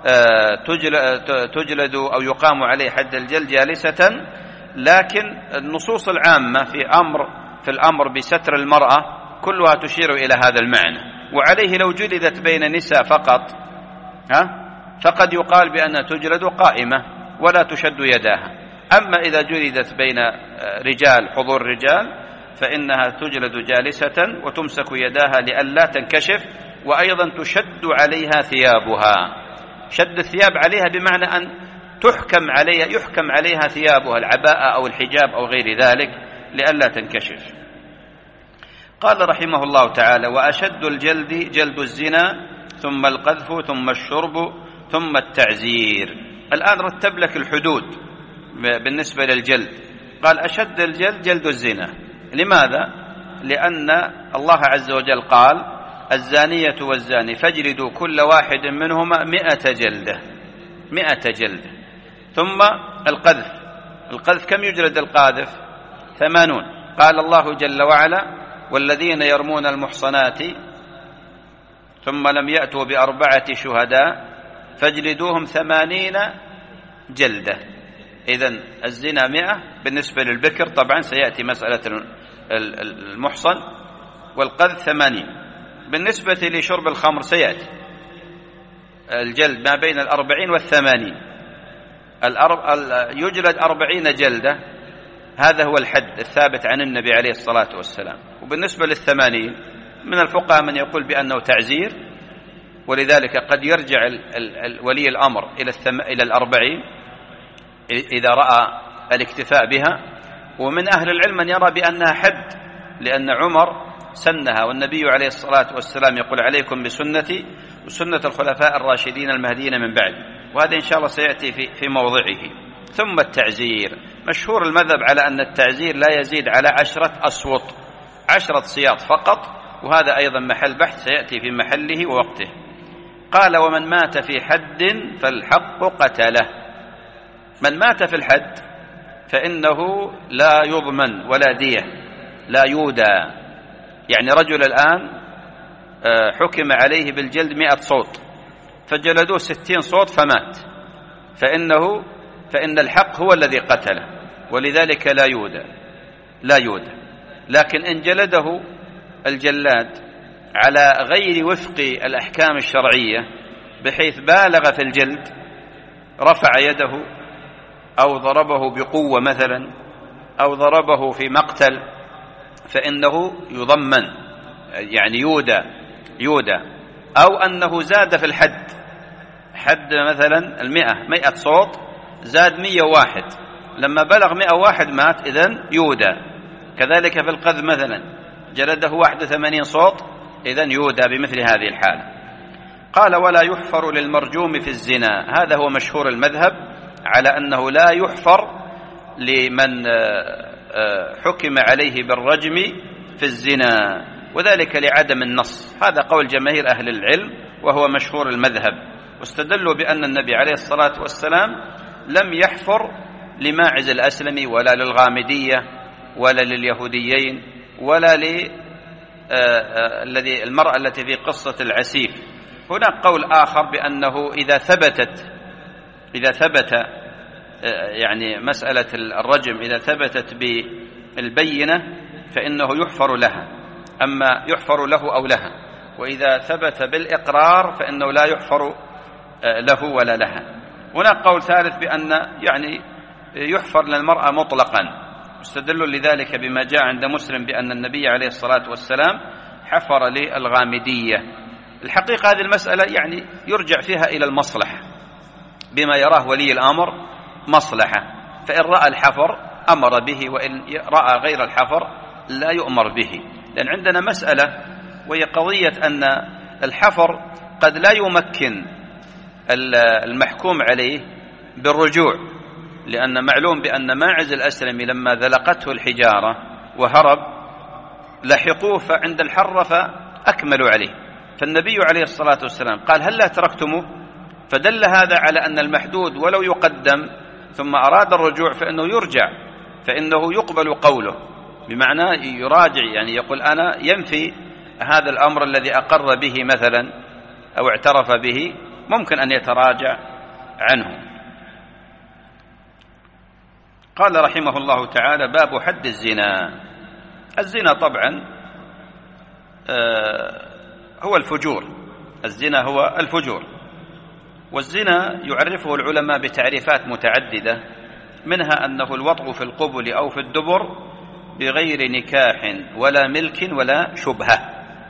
تجلد أو يقام عليه حد الجلد جالسة، لكن النصوص العامة في أمر في الأمر بستر المرأة كلها تشير إلى هذا المعنى. وعليه لو جلدت بين نساء فقط ها فقد يقال بأنها تجلد قائمة ولا تشد يداها. أما إذا جلدت بين رجال، حضور رجال، فإنها تجلد جالسة وتمسك يداها لئلا تنكشف، وأيضا تشد عليها ثيابها. شد الثياب عليها بمعنى أن تحكم عليها يحكم عليها ثيابها، العباءة أو الحجاب أو غير ذلك، لئلا تنكشف. قال رحمه الله تعالى: وأشد الجلد جلد الزنا، ثم القذف، ثم الشرب، ثم التعزير. الآن رتب لك الحدود بالنسبة للجلد. قال: أشد الجلد جلد الزنا. لماذا؟ لأن الله عز وجل قال: الزانية والزاني فاجلدوا كل واحد منهما مئة جلدة، مئة جلدة. ثم القذف، القذف كم يجلد القاذف؟ ثمانون. قال الله جل وعلا: والذين يرمون المحصنات ثم لم يأتوا بأربعة شهداء فاجلدوهم ثمانين جلدة. إذن الزنا مئة بالنسبة للبكر، طبعا سيأتي مسألة المحصن، والقذف ثمانين. بالنسبة لشرب الخمر سيأتي الجلد ما بين الأربعين والثمانين. يجلد أربعين جلدة، هذا هو الحد الثابت عن النبي عليه الصلاة والسلام. وبالنسبة للثمانين من الفقهاء من يقول بأنه تعزير، ولذلك قد يرجع ولي الأمر إلى الأربعين إذا رأى الاكتفاء بها. ومن أهل العلم من يرى بأنها حد، لأن عمر سنها، والنبي عليه الصلاة والسلام يقول: عليكم بسنتي وسنة الخلفاء الراشدين المهديين من بعد. وهذا إن شاء الله سيأتي في في موضعه. ثم التعزير. مشهور المذهب على أن التعزير لا يزيد على عشرة أسوط، عشرة صياط فقط، وهذا أيضا محل بحث سيأتي في محله ووقته. قال: ومن مات في حد فالحق قتله. من مات في الحد فإنه لا يضمن ولا دية، لا يودى. يعني رجل الآن حكم عليه بالجلد مئة صوت، فجلدوه ستين صوت فمات، فإنه فإن الحق هو الذي قتله، ولذلك لا يودى، لا يودى. لكن إن جلده الجلاد على غير وفق الأحكام الشرعية، بحيث بالغ في الجلد، رفع يده أو ضربه بقوة مثلا، أو ضربه في مقتل، فإنه يضمن، يعني يودى يودى. أو أنه زاد في الحد، حد مثلا المئة، مئة صوت، زاد مئة واحد، لما بلغ مئة واحد مات، إذن يودى. كذلك في القذف مثلا جلده واحد وثمانين صوت، إذن يودى بمثل هذه الحالة. قال: ولا يحفر للمرجوم في الزنا. هذا هو مشهور المذهب على أنه لا يحفر لمن حكم عليه بالرجم في الزنا، وذلك لعدم النص. هذا قول جماهير أهل العلم وهو مشهور المذهب. واستدلوا بأن النبي عليه الصلاة والسلام لم يحفر لماعز الأسلمي ولا للغامدية ولا لليهوديين ولا للذي المرأة التي في قصة العسيف. هناك قول آخر بأنه إذا ثبتت إذا ثبت يعني مسألة الرجم إذا ثبتت بالبينة فإنه يحفر لها، أما يحفر له أو لها. وإذا ثبت بالإقرار فإنه لا يحفر له ولا لها. هناك قول ثالث بأن يعني يحفر للمرأة مطلقا، استدلوا لذلك بما جاء عند مسلم بأن النبي عليه الصلاة والسلام حفر للغامدية. الحقيقة هذه المسألة يعني يرجع فيها إلى المصلحة، بما يراه ولي الأمر مصلحة، فإن رأى الحفر أمر به، وإن رأى غير الحفر لا يؤمر به. لأن عندنا مسألة وهي قضية أن الحفر قد لا يمكن المحكوم عليه بالرجوع، لأن معلوم بأن ماعز الأسلمي لما ذلقته الحجارة وهرب لحقوه فعند الحرة فأكملوا عليه، فالنبي عليه الصلاة والسلام قال هل لا تركتموه؟ فدل هذا على أن المحدود ولو يقدم ثم أراد الرجوع فإنه يرجع، فإنه يقبل قوله، بمعنى يراجع، يعني يقول أنا ينفي هذا الأمر الذي أقر به مثلا أو اعترف به، ممكن أن يتراجع عنه. قال رحمه الله تعالى: باب حد الزنا. الزنا طبعا هو الفجور، الزنا هو الفجور، والزنا يعرفه العلماء بتعريفات متعددة، منها أنه الوطء في القبل أو في الدبر بغير نكاح ولا ملك ولا شبهة،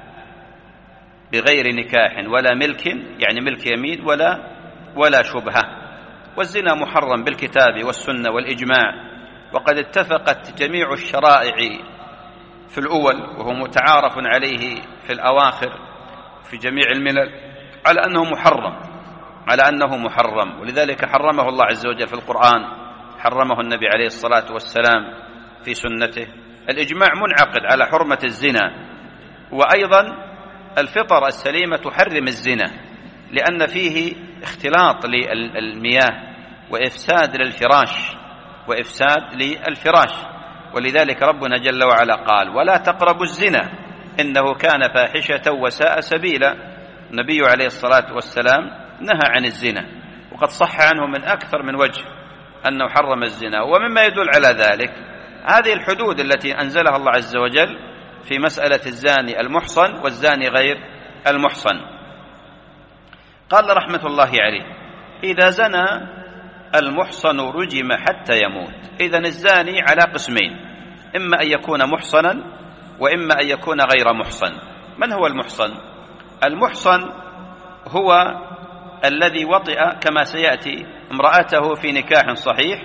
بغير نكاح ولا ملك يعني ملك يمين ولا ولا شبهة. والزنا محرم بالكتاب والسنة والإجماع، وقد اتفقت جميع الشرائع في الأول وهو متعارف عليه في الأواخر في جميع الملل على أنه محرم، على أنه محرم، ولذلك حرمه الله عز وجل في القرآن، حرمه النبي عليه الصلاة والسلام في سنته. الإجماع منعقد على حرمة الزنا، وأيضا الفطر السليمة تحرم الزنا، لأن فيه اختلاط للمياه وإفساد للفراش وإفساد للفراش، ولذلك ربنا جل وعلا قال: ولا تقربوا الزنا إنه كان فاحشة وساء سبيلا. النبي عليه الصلاة والسلام نهى عن الزنا، وقد صح عنه من أكثر من وجه أنه حرم الزنا. ومما يدل على ذلك هذه الحدود التي أنزلها الله عز وجل في مسألة الزاني المحصن والزاني غير المحصن. قال رحمة الله عليه: إذا زنى المحصن رجم حتى يموت. إذن الزاني على قسمين، إما أن يكون محصنا وإما أن يكون غير محصن. من هو المحصن؟ المحصن هو الذي وطئ كما سيأتي امرأته في نكاح صحيح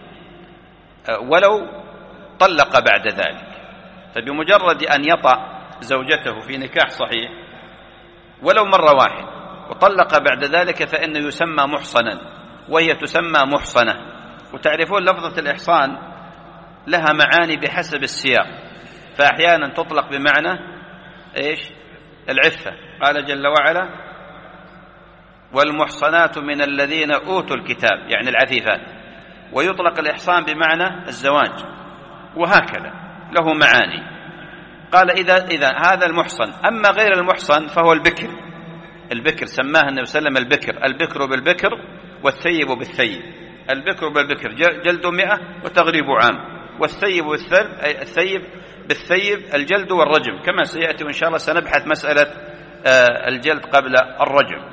ولو طلق بعد ذلك، فبمجرد أن يطأ زوجته في نكاح صحيح ولو مرة واحد وطلق بعد ذلك فإنه يسمى محصنا، وهي تسمى محصنة. وتعرفون لفظة الإحصان لها معاني بحسب السياق، فأحيانا تطلق بمعنى إيش؟ العفة، قال جل وعلا: والمحصنات من الذين أوتوا الكتاب، يعني العفيفات. ويطلق الإحصان بمعنى الزواج، وهكذا له معاني. قال إذا, إذا هذا المحصن. أما غير المحصن فهو البكر. البكر سماه النبي صلى الله عليه وسلم البكر، البكر بالبكر والثيب بالثيب. البكر بالبكر جلد مئة وتغريب عام، والثيب بالثيب بالثيب الجلد والرجم، كما سيأتي إن شاء الله سنبحث مسألة الجلد قبل الرجم.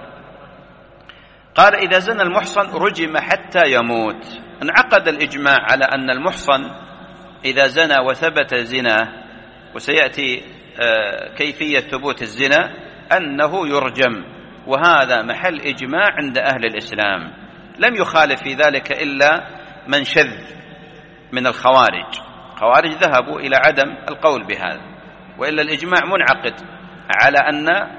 قال: إذا زنى المحصن رجم حتى يموت. انعقد الإجماع على أن المحصن إذا زنى وثبت زناه، وسيأتي كيفية ثبوت الزنا، أنه يرجم، وهذا محل إجماع عند أهل الإسلام. لم يخالف في ذلك إلا من شذ من الخوارج، خوارج ذهبوا إلى عدم القول بهذا، وإلا الإجماع منعقد على أن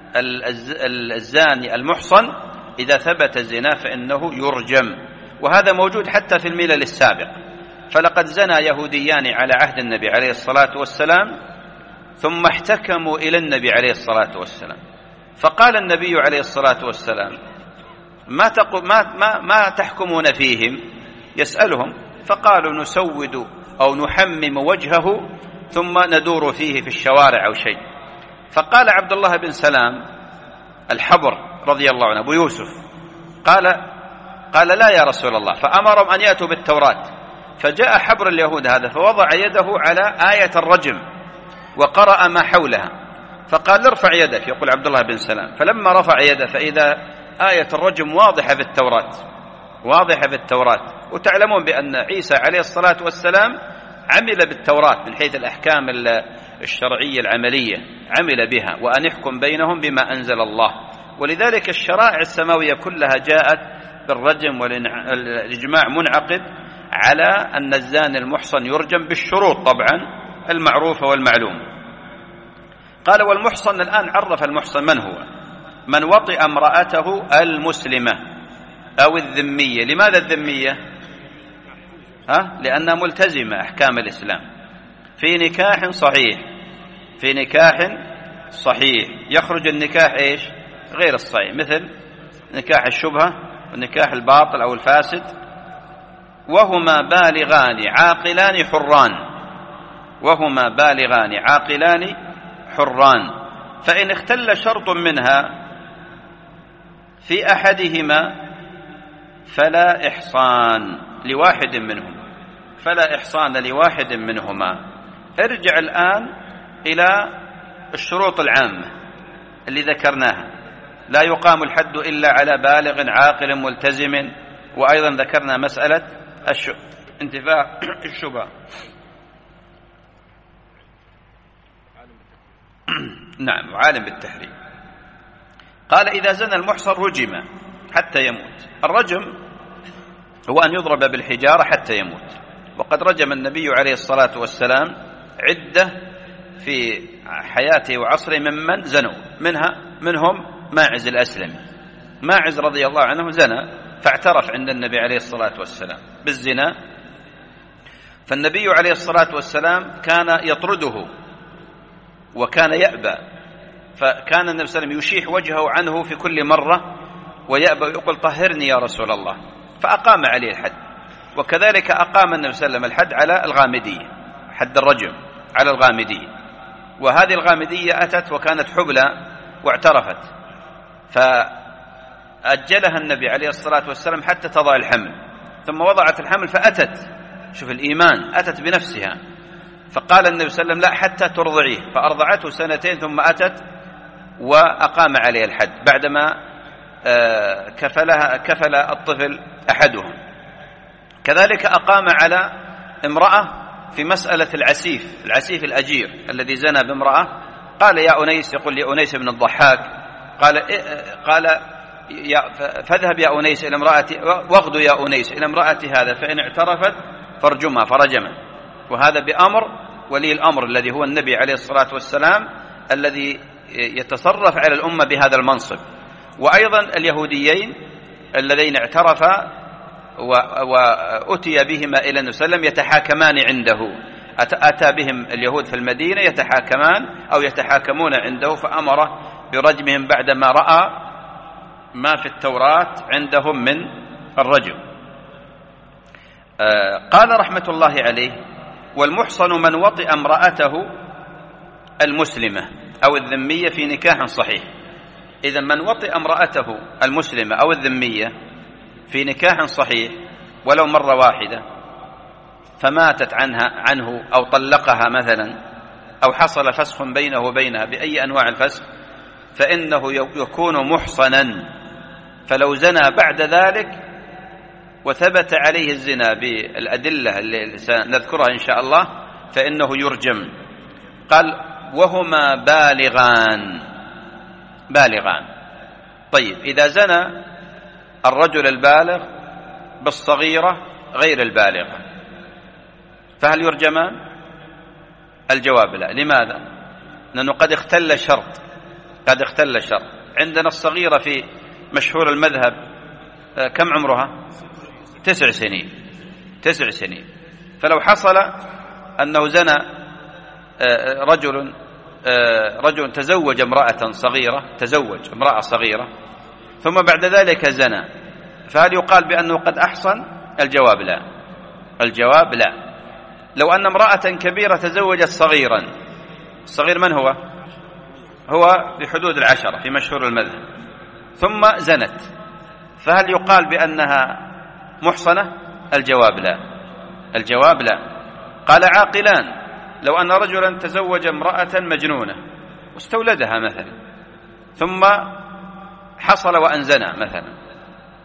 الزاني المحصن إذا ثبت الزنا فإنه يرجم، وهذا موجود حتى في الملل السابق. فلقد زنى يهوديان على عهد النبي عليه الصلاة والسلام ثم احتكموا إلى النبي عليه الصلاة والسلام، فقال النبي عليه الصلاة والسلام: ما, تقو ما, ما, ما تحكمون فيهم؟ يسألهم، فقالوا: نسود أو نحمم وجهه ثم ندور فيه في الشوارع أو شيء. فقال عبد الله بن سلام الحبر رضي الله عنه أبو يوسف، قال قال لا يا رسول الله، فأمرهم أن يأتوا بالتوراة. فجاء حبر اليهود هذا فوضع يده على آية الرجم وقرأ ما حولها، فقال: ارفع يدك، يقول عبد الله بن سلام. فلما رفع يده فإذا آية الرجم واضحة في التوراة، واضحة في التوراة. وتعلمون بأن عيسى عليه الصلاة والسلام عمل بالتوراة من حيث الأحكام الشرعية العملية، عمل بها، وأن يحكم بينهم بما أنزل الله. ولذلك الشرائع السماوية كلها جاءت بالرجم، والإجماع منعقد على أن الزاني المحصن يرجم بالشروط طبعا المعروفة والمعلومة. قال والمحصن، الآن عرف المحصن من هو: من وطئ امرأته المسلمة أو الذمية. لماذا الذمية؟ ها؟ لأنها ملتزمة أحكام الإسلام في نكاح صحيح، في نكاح صحيح. يخرج النكاح إيش؟ غير الصحيح، مثل نكاح الشبهة والنكاح الباطل أو الفاسد. وهما بالغان عاقلان حران، وهما بالغان عاقلان حران. فإن اختل شرط منها في أحدهما فلا إحصان لواحد منهم، فلا إحصان لواحد منهما. ارجع الآن إلى الشروط العامة اللي ذكرناها: لا يقام الحد إلا على بالغ عاقل ملتزم. وأيضا ذكرنا مسألة الش... انتفاء الشبهة. نعم، وعالم بالتحريم. قال إذا زنى المحصن رجم حتى يموت. الرجم هو أن يضرب بالحجارة حتى يموت، وقد رجم النبي عليه الصلاة والسلام عدة في حياته وعصره ممن زنوا، منها منهم ماعز الأسلمي. ماعز رضي الله عنه زنى فاعترف عند النبي عليه الصلاة والسلام بالزنا، فالنبي عليه الصلاة والسلام كان يطرده وكان يأبى، فكان النبي صلى الله عليه وسلم يشيح وجهه عنه في كل مرة ويأبى ويقول طهرني يا رسول الله، فأقام عليه الحد. وكذلك أقام النبي صلى الله عليه وسلم الحد على الغامدية، حد الرجم على الغامدية. وهذه الغامدية أتت وكانت حبلى واعترفت، فأجلها النبي عليه الصلاة والسلام حتى تضع الحمل، ثم وضعت الحمل فأتت، شوف الإيمان، أتت بنفسها، فقال النبي صلى الله عليه وسلم لا حتى ترضعيه، فأرضعته سنتين ثم أتت وأقام عليه الحد بعدما كفلها كفل الطفل أحدهم. كذلك أقام على امرأة في مسألة العسيف، العسيف الأجير الذي زنى بامرأة. قال يا أنيس، يقول لأنيس بن الضحاك، قال قال يا فاذهب يا أنيس إلى امرأتي، واغدو يا أنيس إلى امرأتي هذا، فإن اعترفت فارجمها، فرجمها. وهذا بأمر ولي الأمر الذي هو النبي عليه الصلاة والسلام، الذي يتصرف على الأمة بهذا المنصب. وأيضا اليهوديين اللذين اعترفا وأتي بهما إلى النبي صلى الله عليه وسلم يتحاكمان عنده، أتى بهم اليهود في المدينة يتحاكمان أو يتحاكمون عنده، فأمر برجمهم بعدما رأى ما في التوراة عندهم من الرجم. قال رحمة الله عليه والمحصن من وطئ امرأته المسلمة أو الذمية في نكاح صحيح. إذا من وطئ امرأته المسلمة أو الذمية في نكاح صحيح ولو مرة واحدة فماتت عنها عنه أو طلقها مثلا، أو حصل فسخ بينه وبينها بأي أنواع الفسخ، فإنه يكون محصنا. فلو زنى بعد ذلك وثبت عليه الزنا بالأدلة اللي سنذكرها إن شاء الله فإنه يرجم. قال وهما بالغان، بالغان. طيب إذا زنى الرجل البالغ بالصغيرة غير البالغة فهل يرجمان؟ الجواب لا. لماذا؟ لأنه قد اختل شرط، قد اختل شرط. عندنا الصغيرة في مشهور المذهب كم عمرها؟ تسع سنين، تسع سنين. فلو حصل أنه زنى رجل رجل تزوج امرأة صغيرة، تزوج امرأة صغيرة ثم بعد ذلك زنى، فهل يقال بأنه قد أحصن؟ الجواب لا، الجواب لا. لو أن امرأة كبيرة تزوجت صغيرا، الصغير من هو؟ هو بحدود العشرة في مشهور المذهب، ثم زنت، فهل يقال بأنها محصنة؟ الجواب لا، الجواب لا. قال عاقلان، لو أن رجلا تزوج امرأة مجنونة واستولدها مثلا ثم حصل وأن زنى مثلا،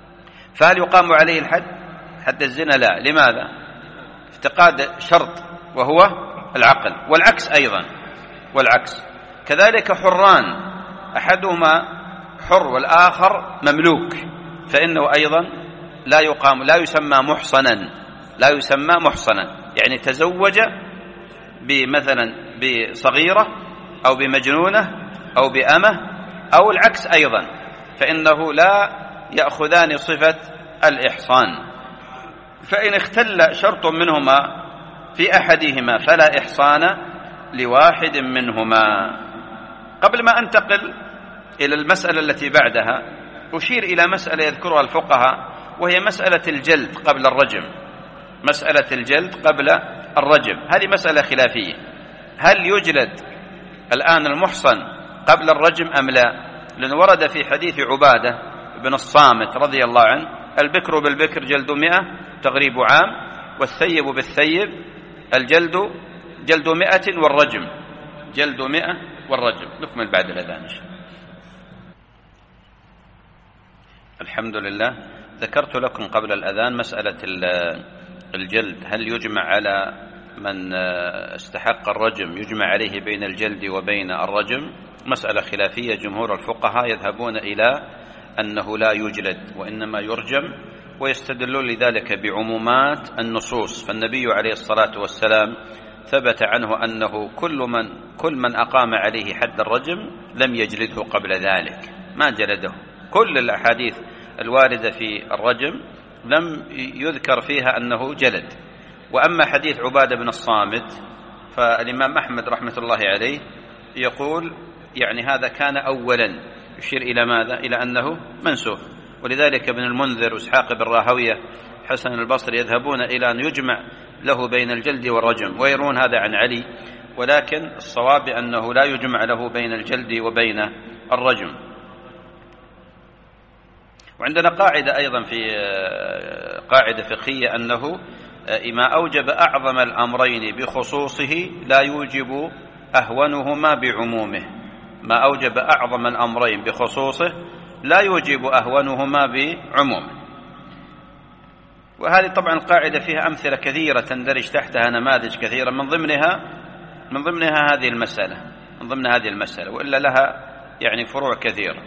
فهل يقام عليه الحد؟ حد الزنا لا. لماذا؟ افتقاد شرط وهو العقل، والعكس أيضا، والعكس كذلك حران، أحدهما حر والآخر مملوك، فإنه أيضا لا يقام لا يسمى محصنا، لا يسمى محصنا، يعني تزوج بمثلا بصغيرة أو بمجنونة أو بأمة أو العكس أيضا، فإنه لا يأخذان صفة الإحصان. فإن اختل شرط منهما في أحدهما فلا إحصان لواحد منهما. قبل ما أنتقل إلى المسألة التي بعدها أشير إلى مسألة يذكرها الفقهاء، وهي مسألة الجلد قبل الرجم. مسألة الجلد قبل الرجم هذه مسألة خلافية، هل يجلد الآن المحصن قبل الرجم أم لا؟ لأن ورد في حديث عبادة بن الصامت رضي الله عنه: البكر بالبكر جلد مئة تغريب عام، والثيب بالثيب الجلد جلد مئة والرجم جلد مئة والرجم. نكمل بعد الأذان إن شاء الله. الحمد لله. ذكرت لكم قبل الأذان مسألة الجلد، هل يجمع على من استحق الرجم يجمع عليه بين الجلد وبين الرجم؟ مسألة خلافية. جمهور الفقهاء يذهبون إلى أنه لا يجلد وإنما يرجم، ويستدلون لذلك بعمومات النصوص، فالنبي عليه الصلاة والسلام ثبت عنه أنه كل من كل من أقام عليه حد الرجم لم يجلده قبل ذلك، ما جلده. كل الأحاديث الواردة في الرجم لم يذكر فيها أنه جلد. وأما حديث عبادة بن الصامت فالإمام أحمد رحمة الله عليه يقول يعني هذا كان أولا، يشير إلى ماذا؟ إلى أنه منسوخ. ولذلك ابن المنذر وإسحاق بن راهوية حسن البصري يذهبون إلى أن يجمع له بين الجلد والرجم، ويرون هذا عن علي، ولكن الصواب أنه لا يجمع له بين الجلد وبين الرجم. وعندنا قاعدة أيضا في قاعدة فقهية أنه ما أوجب أعظم الأمرين بخصوصه لا يوجب أهونهما بعمومه. ما أوجب أعظم الأمرين بخصوصه لا يوجب أهونهما بعمومه. وهذه طبعا القاعدة فيها أمثلة كثيرة تندرج تحتها نماذج كثيرة، من ضمنها من ضمنها هذه المسألة من ضمن هذه المسألة وإلا لها يعني فروع كثيرة.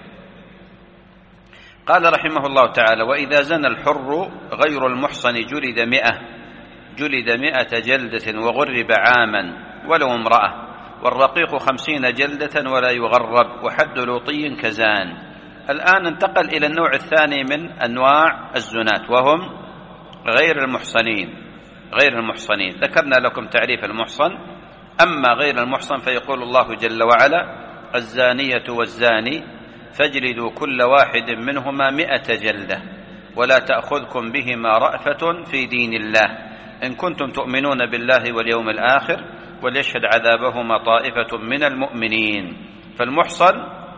قال رحمه الله تعالى: وإذا زنى الحر غير المحصن جلد مئة جلد مئة جلدة وغرب عاما ولو امرأة، والرقيق خمسين جلدة ولا يغرب، وحد لوطي كزان. الآن انتقل إلى النوع الثاني من أنواع الزنات، وهم غير المحصنين. غير المحصنين ذكرنا لكم تعريف المحصن. أما غير المحصن فيقول الله جل وعلا: الزانية والزاني فاجلدوا كل واحد منهما مئة جلدة ولا تأخذكم بهما رأفة في دين الله إن كنتم تؤمنون بالله واليوم الآخر وليشهد عذابهما طائفة من المؤمنين. فالمحصن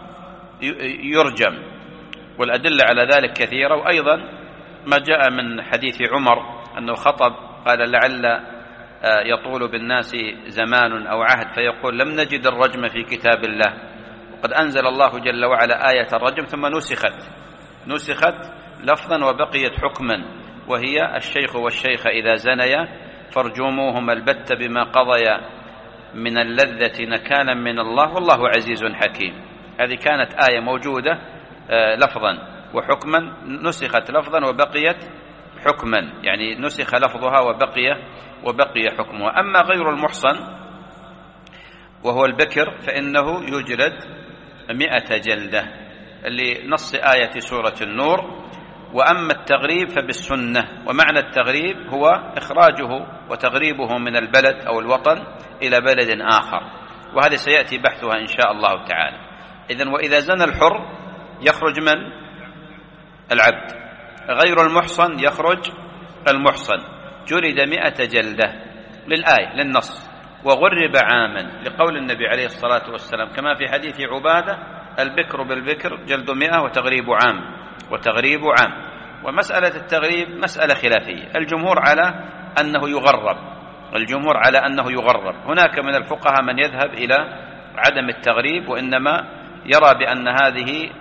يرجم، والأدلة على ذلك كثيرة. وأيضا ما جاء من حديث عمر أنه خطب قال: لعل يطول بالناس زمان أو عهد فيقول لم نجد الرجم في كتاب الله، وقد أنزل الله جل وعلا آية الرجم ثم نسخت نسخت لفظا وبقيت حكما، وهي: الشيخ والشيخ إذا زنيا فارجموهما البت بما قضيا من اللذة نكالا من الله والله عزيز حكيم. هذه كانت آية موجودة لفظا وحكما، نسخت لفظا وبقيت حكما، يعني نسخ لفظها وبقي وبقي حكمها. أما غير المحصن وهو البكر فإنه يجلد مئة جلدة لنص آية سورة النور. وأما التغريب فبالسنة، ومعنى التغريب هو إخراجه وتغريبه من البلد أو الوطن إلى بلد آخر، وهذا سيأتي بحثها إن شاء الله تعالى. إذن وإذا زنى الحر يخرج من العبد، غير المحصن يخرج المحصن. جلد مئة جلدة للآية للنص، وغرب عاما لقول النبي عليه الصلاة والسلام كما في حديث عبادة: البكر بالبكر جلد مئة وتغريب عام وتغريب عام. ومسألة التغريب مسألة خلافية، الجمهور على أنه يغرب الجمهور على أنه يغرب هناك من الفقهاء من يذهب إلى عدم التغريب، وإنما يرى بأن هذه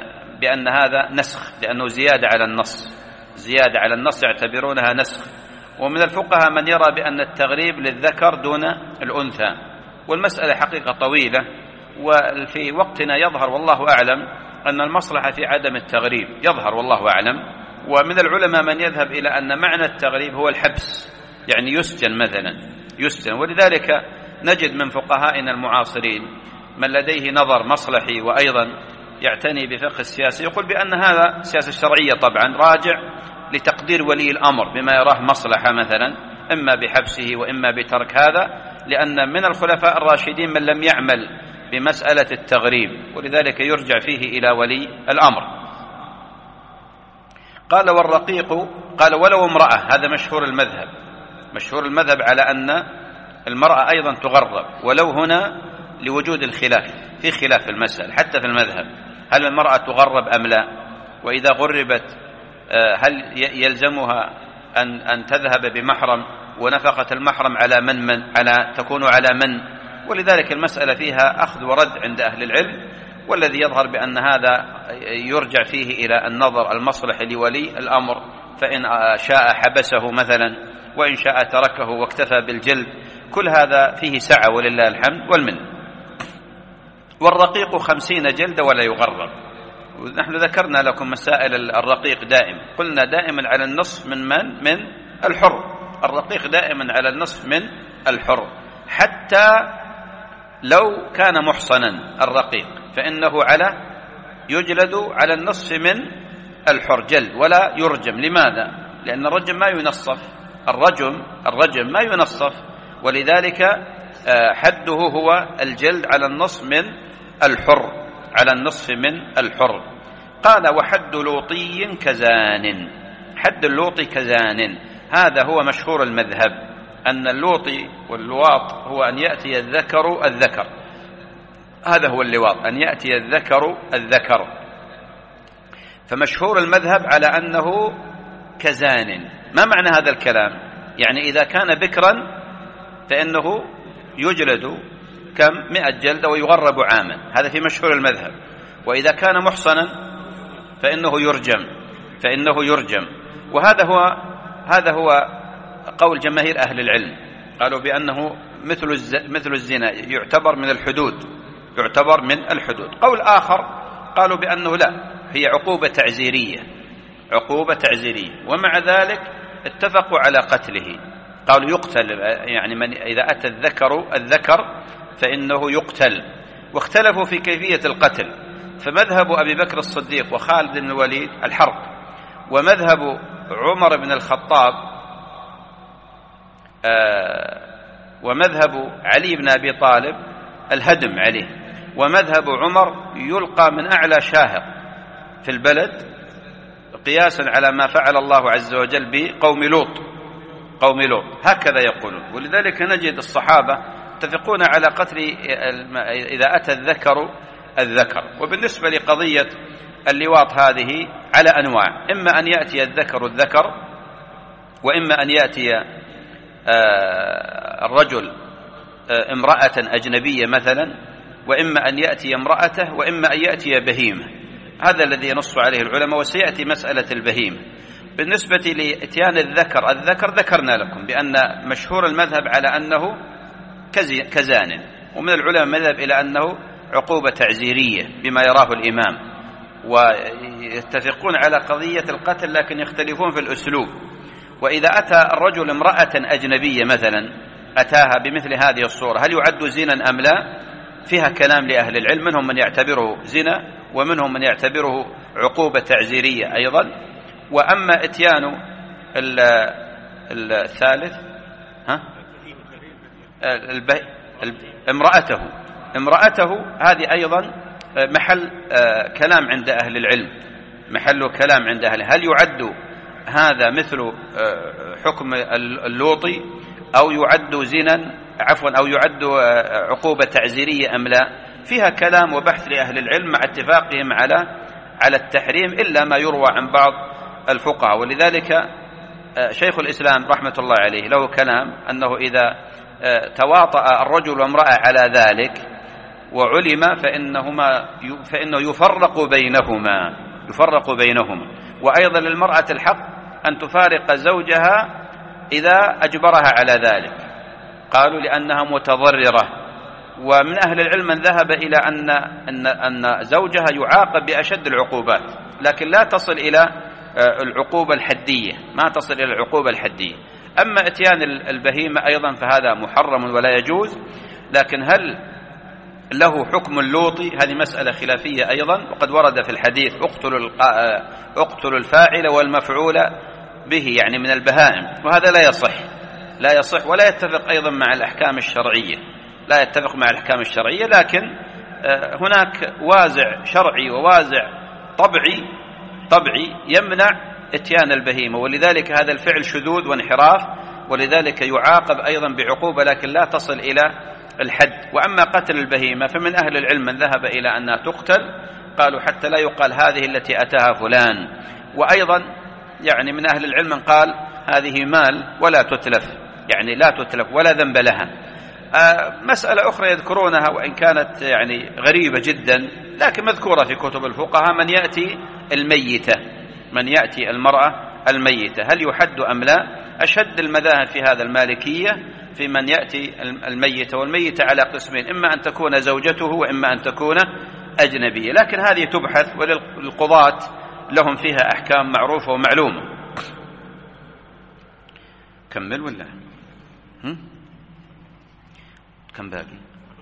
بأن هذا نسخ، لأنه زيادة على النص زيادة على النص يعتبرونها نسخ. ومن الفقهاء من يرى بأن التغريب للذكر دون الأنثى، والمسألة حقيقة طويلة، وفي وقتنا يظهر والله أعلم أن المصلحة في عدم التغريب، يظهر والله أعلم. ومن العلماء من يذهب إلى أن معنى التغريب هو الحبس، يعني يسجن مثلا، يسجن. ولذلك نجد من فقهائنا المعاصرين من لديه نظر مصلحي وأيضا يعتني بفقه السياسة، يقول بأن هذا السياسة الشرعية طبعا راجع لتقدير ولي الأمر بما يراه مصلحة، مثلا إما بحبسه وإما بترك هذا، لأن من الخلفاء الراشدين من لم يعمل بمسألة التغريب، ولذلك يرجع فيه إلى ولي الأمر. قال والرقيق، قال ولو امرأة، هذا مشهور المذهب، مشهور المذهب على أن المرأة أيضا تغرب، ولو هنا لوجود الخلاف، في خلاف في المسألة حتى في المذهب، هل المرأة تغرب أم لا؟ وإذا غربت هل يلزمها أن أن تذهب بمحرم، ونفقة المحرم على من من على تكون على من؟ ولذلك المسألة فيها أخذ ورد عند أهل العلم، والذي يظهر بأن هذا يرجع فيه إلى النظر المصلح لولي الأمر، فإن شاء حبسه مثلا، وإن شاء تركه واكتفى بالجلد، كل هذا فيه سعة ولله الحمد والمن. والرقيق خمسين جلد ولا يغرب. ونحن ذكرنا لكم مسائل الرقيق دائما، قلنا دائما على النصف من من من الحر، الرقيق دائما على النصف من الحر، حتى لو كان محصنا الرقيق فإنه على يجلد على النصف من الحر جلد ولا يرجم. لماذا؟ لأن الرجم ما ينصف، الرجم الرجم ما ينصف، ولذلك حده هو الجلد على النصف من الحر، على النصف من الحر. قال وحد لوطي كزان، حد اللوطي كزان، هذا هو مشهور المذهب، أن اللوطي واللواط هو أن يأتي الذكر الذكر، هذا هو اللواط، أن يأتي الذكر الذكر. فمشهور المذهب على أنه كزان. ما معنى هذا الكلام؟ يعني إذا كان بكرا فإنه يجلد كم مئة جلدة ويغرب عاما، هذا في مشهور المذهب. وإذا كان محصنا فإنه يرجم، فإنه يرجم. وهذا هو هذا هو قول جماهير أهل العلم، قالوا بأنه مثل مثل الزنا، يعتبر من الحدود، يعتبر من الحدود. قول آخر قالوا بأنه لا، هي عقوبة تعزيرية، عقوبة تعزيرية، ومع ذلك اتفقوا على قتله، قالوا يقتل، يعني من إذا أتى الذكر الذكر فإنه يقتل. واختلفوا في كيفية القتل، فمذهب أبي بكر الصديق وخالد بن الوليد الحرق، ومذهب عمر بن الخطاب آه ومذهب علي بن أبي طالب الهدم عليه، ومذهب عمر يلقى من أعلى شاهق في البلد، قياسا على ما فعل الله عز وجل بقوم لوط، قوم لوط، هكذا يقولون. ولذلك نجد الصحابة يتفقون على قتل إذا أتى الذكر الذكر. وبالنسبة لقضية اللواط هذه على أنواع، إما أن يأتي الذكر الذكر، وإما أن يأتي الرجل امرأة أجنبية مثلا، وإما أن يأتي امرأته، وإما أن يأتي بهيمة. هذا الذي ينص عليه العلماء، وسيأتي مسألة البهيمة. بالنسبة لإتيان الذكر الذكر ذكرنا لكم بأن مشهور المذهب على أنه كزان، ومن العلماء مذهب إلى أنه عقوبة تعزيرية بما يراه الإمام، ويتفقون على قضية القتل لكن يختلفون في الأسلوب. وإذا أتى الرجل امرأة أجنبية مثلا، أتاها بمثل هذه الصورة، هل يعد زنا أم لا؟ فيها كلام لأهل العلم، منهم من يعتبره زنا، ومنهم من يعتبره عقوبة تعزيرية أيضا. وأما إتيان الثالث ها امرأته امرأته هذه أيضا محل كلام عند أهل العلم، محل كلام عند أهل، هل يعد هذا مثل حكم اللوطي أو يعد زنا عفوا أو يعد عقوبة تعزيرية أم لا؟ فيها كلام وبحث لأهل العلم مع اتفاقهم على على التحريم، إلا ما يروى عن بعض الفقهاء. ولذلك شيخ الإسلام رحمة الله عليه له كلام أنه إذا تواطأ الرجل وامرأة على ذلك وعلم فإنهما فإنه يفرق بينهما يفرق بينهما وأيضا للمرأة الحق أن تفارق زوجها إذا أجبرها على ذلك؟ قالوا لأنها متضررة. ومن أهل العلم من ذهب إلى أن أن أن زوجها يعاقب بأشد العقوبات، لكن لا تصل إلى العقوبة الحدية، ما تصل إلى العقوبة الحدية. أما إتيان البهيمة أيضا فهذا محرم ولا يجوز، لكن هل له حكم اللوطي؟ هذه مسألة خلافية أيضا، وقد ورد في الحديث اقتلوا اقتلوا الفاعل والمفعول به، يعني من البهائم، وهذا لا يصح لا يصح ولا يتفق أيضا مع الأحكام الشرعية، لا يتفق مع الأحكام الشرعية. لكن هناك وازع شرعي ووازع طبعي طبعي يمنع اتيان البهيمة، ولذلك هذا الفعل شذوذ وانحراف، ولذلك يعاقب أيضا بعقوبة لكن لا تصل إلى الحد. وأما قتل البهيمة فمن أهل العلم من ذهب إلى أنها تقتل، قالوا حتى لا يقال هذه التي أتاها فلان. وأيضا يعني من أهل العلم من قال هذه مال ولا تتلف، يعني لا تتلف ولا ذنب لها. آه مسألة أخرى يذكرونها وإن كانت يعني غريبة جدا لكن مذكورة في كتب الفقهاء، من يأتي الميتة من يأتي المرأة الميتة هل يحد أم لا؟ أشد المذاهب في هذا المالكية في من يأتي الميتة، والميتة على قسمين، إما أن تكون زوجته وإما أن تكون أجنبية، لكن هذه تبحث وللقضاة لهم فيها أحكام معروفة ومعلومة. كمل ولا هم؟ كم باقي؟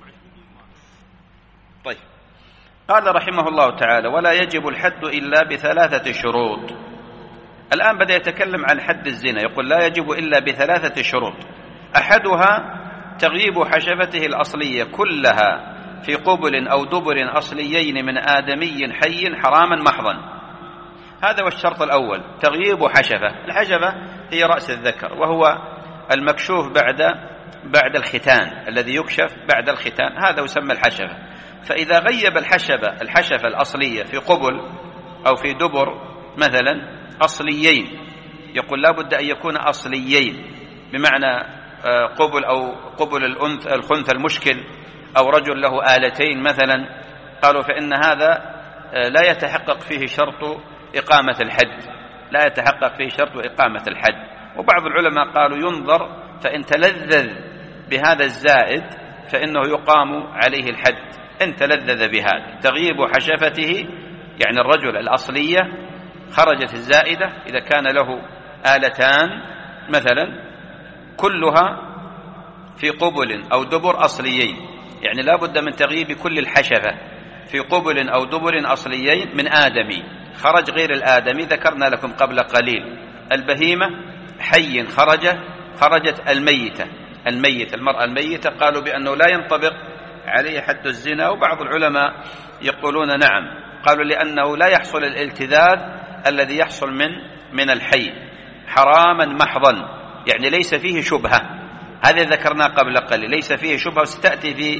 طيب، قال رحمه الله تعالى: ولا يجب الحد إلا بثلاثة شروط. الآن بدأ يتكلم عن حد الزنا، يقول لا يجب إلا بثلاثة شروط. أحدها تغييب حشفته الأصلية كلها في قبل أو دبر أصليين من آدمي حي حراما محضا. هذا هو الشرط الأول، تغييب حشفة. الحشفة هي رأس الذكر، وهو المكشوف بعد بعد الختان، الذي يكشف بعد الختان، هذا يسمى الحشفة. فإذا غيب الحشفة الحشفة الأصلية في قبل أو في دبر مثلا أصليين، يقول لا بد أن يكون أصليين، بمعنى قبل أو قبل الخنثى المشكل أو رجل له آلتين مثلا، قالوا فإن هذا لا يتحقق فيه شرط إقامة الحد، لا يتحقق فيه شرط إقامة الحد. وبعض العلماء قالوا ينظر، فإن تلذذ بهذا الزائد فإنه يقام عليه الحد إن تلذذ بهذا. تغييب حشفته يعني الرجل الأصلية خرجت الزائدة، إذا كان له آلتان مثلا كلها في قبل أو دبر أصليين، يعني لا بد من تغييب كل الحشفة في قبل أو دبر أصليين من آدمي، خرج غير الآدمي ذكرنا لكم قبل قليل. البهيمة حي خرج خرجت الميتة الميتة المرأة الميتة، قالوا بأنه لا ينطبق عليه حد الزنا، وبعض العلماء يقولون نعم، قالوا لأنه لا يحصل الالتذاذ الذي يحصل من من الحي، حراما محضا، يعني ليس فيه شبهة. هذا ذكرناه قبل قليل، ليس فيه شبهة، وستأتي في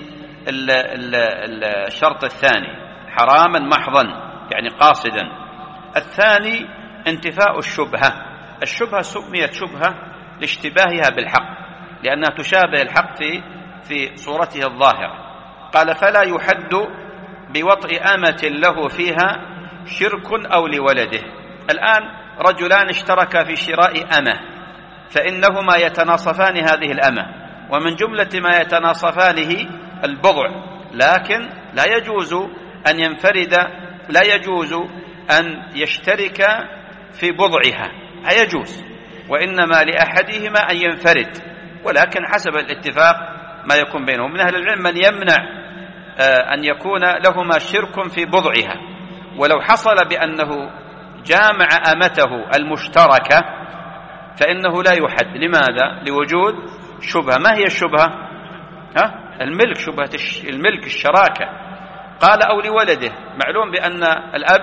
الشرط الثاني حراما محضا يعني قاصدا. الثاني انتفاء الشبهة. الشبهة سميت شبهة لاشتباهها بالحق، لأنها تشابه الحق في في صورته الظاهرة. قال فلا يحد بوطئ أمة له فيها شرك أو لولده. الآن رجلان اشتركا في شراء أمة، فإنهما يتناصفان هذه الأمة، ومن جملة ما يتناصفانه البضع، لكن لا يجوز أن ينفرد، لا يجوز أن يشترك في بضعها، لا يجوز، وإنما لأحدهما أن ينفرد، ولكن حسب الاتفاق ما يكون بينهم. من أهل العلم من يمنع أن يكون لهما شرك في بضعها، ولو حصل بأنه جامع أمته المشتركة فإنه لا يحد. لماذا؟ لوجود شبهة. ما هي الشبهة؟ ها؟ الملك، شبهة الملك، الشراكة. قال أو لولده. معلوم بأن الأب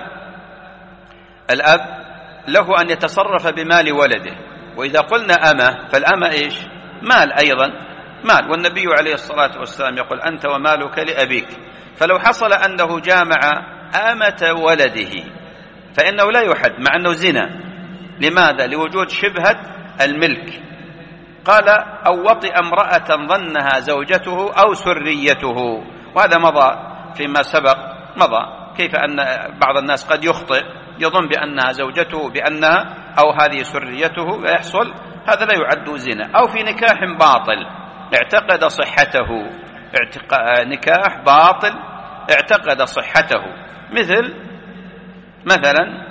الأب له أن يتصرف بمال ولده، وإذا قلنا أمة فالأمة إيش؟ مال أيضا، مال، والنبي عليه الصلاة والسلام يقول أنت ومالك لأبيك. فلو حصل أنه جامع أمة ولده فإنه لا يحد مع أنه زنا. لماذا؟ لوجود شبهة الملك. قال أو وطئ امرأة ظنها زوجته أو سريته، وهذا مضى فيما سبق، مضى كيف أن بعض الناس قد يخطئ يظن بأنها زوجته بأنها أو هذه سريته يحصل، هذا لا يعد زنا. أو في نكاح باطل اعتقد صحته، اعتق... نكاح باطل اعتقد صحته، مثل مثلا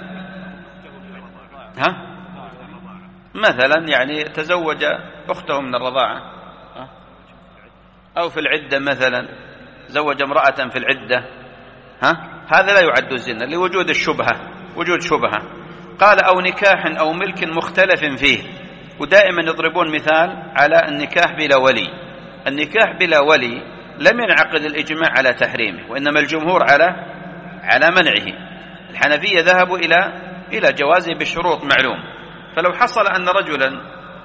ها مثلا يعني تزوج أخته من الرضاعة، أو في العدة مثلا زوج امرأة في العدة، ها هذا لا يعد زنا لوجود الشبهة، وجود شبهة. قال أو نكاح أو ملك مختلف فيه، ودائما يضربون مثال على النكاح بلا ولي. النكاح بلا ولي لم ينعقد الإجماع على تحريمه، وإنما الجمهور على على منعه. الحنفية ذهبوا إلى إلى جوازه بشروط معلوم. فلو حصل أن رجلا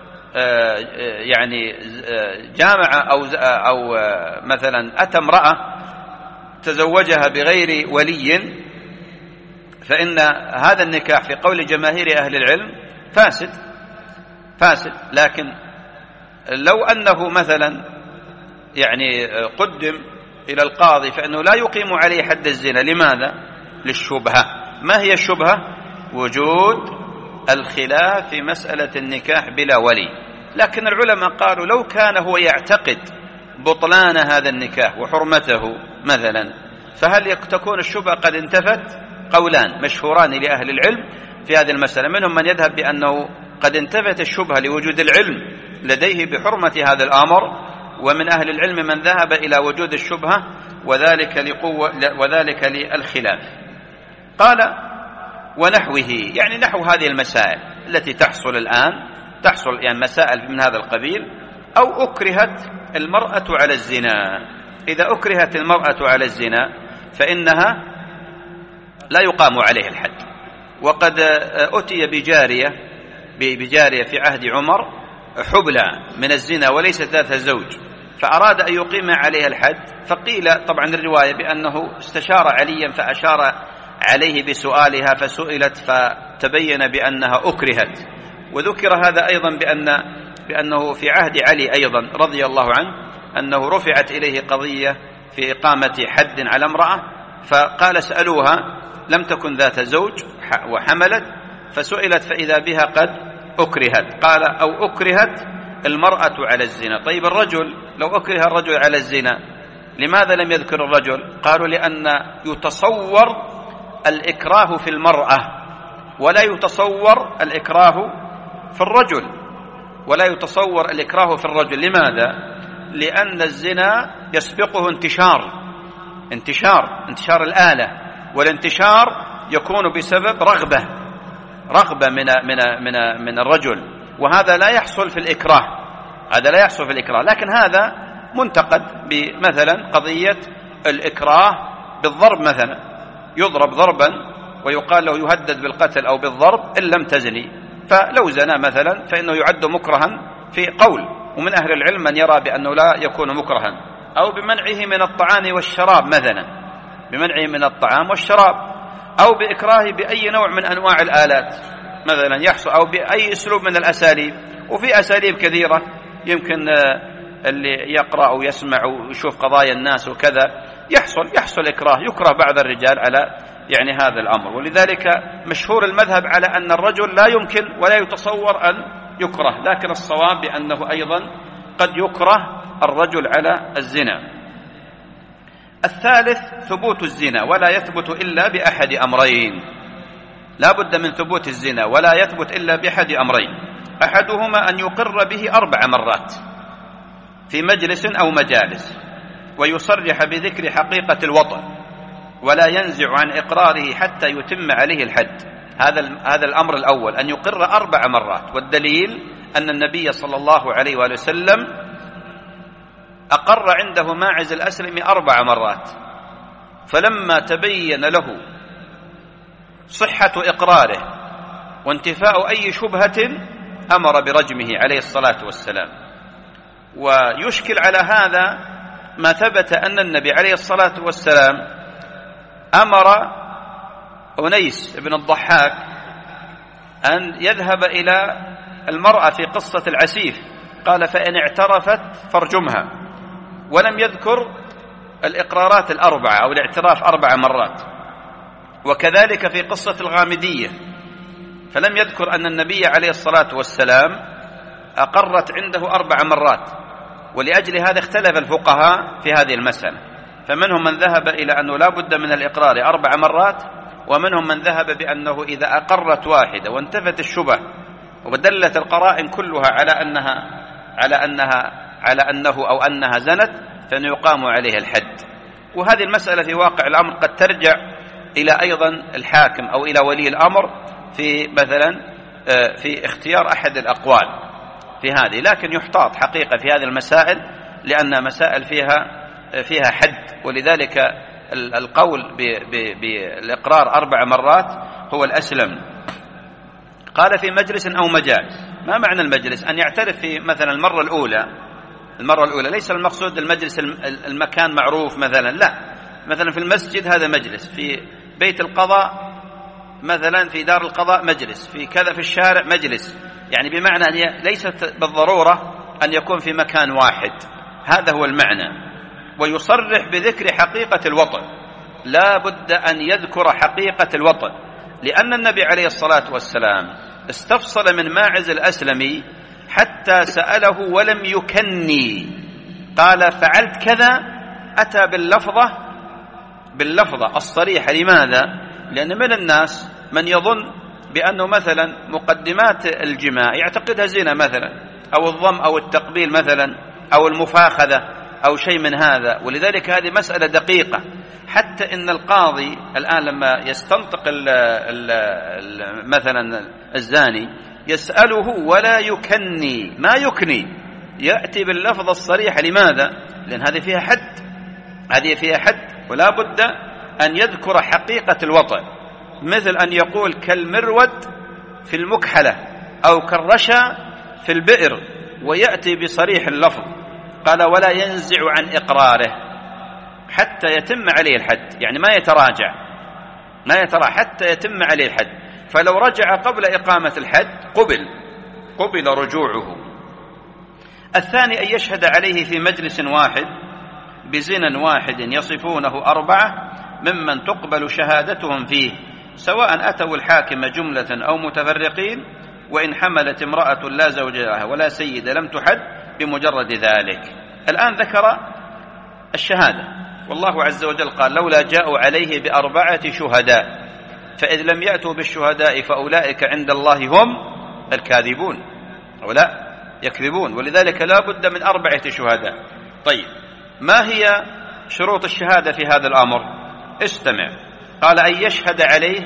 يعني جامع أو أو مثلا أتى امرأة تزوجها بغير ولي، فإن هذا النكاح في قول جماهير أهل العلم فاسد فاسد. لكن لو أنه مثلا يعني قدم إلى القاضي فإنه لا يقيم عليه حد الزنا. لماذا؟ للشبهة. ما هي الشبهة؟ وجود الخلاف في مسألة النكاح بلا ولي. لكن العلماء قالوا لو كان هو يعتقد بطلان هذا النكاح وحرمته مثلا، فهل تكون الشبهة قد انتفت؟ قولان مشهوران لأهل العلم في هذه المسألة، منهم من يذهب بأنه قد انتفت الشبهة لوجود العلم لديه بحرمة هذا الأمر، ومن أهل العلم من ذهب إلى وجود الشبهة وذلك لقوة وذلك للخلاف. قال ونحوه، يعني نحو هذه المسائل التي تحصل الآن، تحصل يعني مسائل من هذا القبيل. أو أكرهت المرأة على الزنا، إذا أكرهت المرأة على الزنا فإنها لا يقام عليه الحد. وقد أتي بجارية بجارية في عهد عمر حبلى من الزنا وليست ذات زوج، فأراد أن يقيم عليها الحد، فقيل طبعا الرواية بأنه استشار عليا فأشار عليه بسؤالها فسئلت فتبين بأنها أكرهت. وذكر هذا أيضا بأن بأنه في عهد علي أيضا رضي الله عنه أنه رفعت إليه قضية في إقامة حد على امرأة، فقال اسألوها، لم تكن ذات زوج وحملت، فسئلت فإذا بها قد أكرهت. قال أو أكرهت المرأة على الزنا. طيب الرجل لو أكره الرجل على الزنا لماذا لم يذكر الرجل؟ قالوا لأن يتصور الإكراه في المرأة ولا يتصور الإكراه في الرجل، ولا يتصور الإكراه في الرجل. لماذا؟ لأن الزنا يسبقه انتشار انتشار انتشار الآلة، والانتشار يكون بسبب رغبة رغبة من من من من الرجل، وهذا لا يحصل في الإكراه هذا لا يحصل في الإكراه. لكن هذا منتقد بمثلا قضية الإكراه بالضرب، مثلا يضرب ضربا ويقال له يهدد بالقتل أو بالضرب إن لم تزني، فلو زنا مثلا فإنه يعد مكرها في قول. ومن أهل العلم من يرى بأنه لا يكون مكرها. أو بمنعه من الطعام والشراب مثلا بمنعه من الطعام والشراب، أو بإكراهه بأي نوع من أنواع الآلات مثلا يحصل، أو بأي أسلوب من الأساليب. وفي أساليب كثيرة يمكن اللي يقرأ ويسمع ويشوف قضايا الناس وكذا يحصل يحصل إكراه، يكره بعض الرجال على يعني هذا الأمر. ولذلك مشهور المذهب على أن الرجل لا يمكن ولا يتصور أن يكره، لكن الصواب بأنه أيضا قد يكره الرجل على الزنا. الثالث ثبوت الزنا، ولا يثبت إلا بأحد أمرين. لا بد من ثبوت الزنا ولا يثبت إلا بأحد أمرين. أحدهما أن يقر به أربع مرات في مجلس أو مجالس، ويصرح بذكر حقيقة الوطن، ولا ينزع عن إقراره حتى يتم عليه الحد. هذا هذا الأمر الأول، أن يقر أربع مرات. والدليل أن النبي صلى الله عليه وآله وسلم أقر عنده ماعز الأسلم أربع مرات، فلما تبين له صحة إقراره وانتفاء أي شبهة أمر برجمه عليه الصلاة والسلام. ويشكل على هذا ما ثبت أن النبي عليه الصلاة والسلام أمر أنيس بن الضحاك أن يذهب إلى المرأة في قصة العسيف، قال فإن اعترفت فارجمها، ولم يذكر الإقرارات الأربعة أو الاعتراف أربع مرات. وكذلك في قصة الغامدية، فلم يذكر أن النبي عليه الصلاة والسلام أقرت عنده أربع مرات، ولأجل هذا اختلف الفقهاء في هذه المسألة، فمنهم من ذهب إلى أنه لا بد من الإقرار أربع مرات، ومنهم من ذهب بأنه إذا أقرت واحدة وانتفت الشبه ودلت القرائن كلها على أنها على أنها على أنه أو أنها زنت فإن يقام عليه الحد. وهذه المسألة في واقع الأمر قد ترجع إلى أيضا الحاكم أو إلى ولي الأمر في مثلا في اختيار أحد الأقوال في هذه، لكن يحتاط حقيقة في هذه المسائل لأن مسائل فيها فيها حد، ولذلك القول بالإقرار أربع مرات هو الأسلم. قال في مجلس أو مجالس. ما معنى المجلس؟ أن يعترف في مثلا المرة الأولى المرة الأولى ليس المقصود المجلس المكان معروف مثلا، لا، مثلا في المسجد هذا مجلس، في بيت القضاء مثلا في دار القضاء مجلس، في كذا في الشارع مجلس، يعني بمعنى أن ليست بالضرورة أن يكون في مكان واحد، هذا هو المعنى. ويصرح بذكر حقيقة الوطن، لا بد أن يذكر حقيقة الوطن، لأن النبي عليه الصلاة والسلام استفصل من ماعز الأسلمي حتى سأله ولم يكني، قال فعلت كذا، أتى باللفظة باللفظة الصريحة. لماذا؟ لأن من الناس من يظن بأنه مثلا مقدمات الجماع يعتقدها زنا مثلا، أو الضم أو التقبيل مثلا، أو المفاخذة أو شيء من هذا، ولذلك هذه مسألة دقيقة، حتى إن القاضي الآن لما يستنطق ال ال ال مثلا الزاني يسأله ولا يكني، ما يكني، يأتي باللفظ الصريح. لماذا؟ لأن هذه فيها حد، هذه فيها حد، ولا بد أن يذكر حقيقة الوطن، مثل أن يقول كالمرود في المكحلة أو كالرشا في البئر، ويأتي بصريح اللفظ. قال ولا ينزع عن إقراره حتى يتم عليه الحد، يعني ما يتراجع ما يتراجع حتى يتم عليه الحد، فلو رجع قبل إقامة الحد قبل قبل رجوعه. الثاني أن يشهد عليه في مجلس واحد بزنا واحد يصفونه أربعة ممن تقبل شهادتهم فيه، سواء أتوا الحاكم جملة أو متفرقين، وإن حملت امرأة لا زوج لها ولا سيد لم تحد بمجرد ذلك. الآن ذكر الشهادة، والله عز وجل قال لولا جاءوا عليه بأربعة شهداء فإذ لم يأتوا بالشهداء فأولئك عند الله هم الكاذبون، أو لا يكذبون، ولذلك لا بد من أربعة شهداء. طيب ما هي شروط الشهادة في هذا الأمر؟ استمع. قال أن يشهد عليه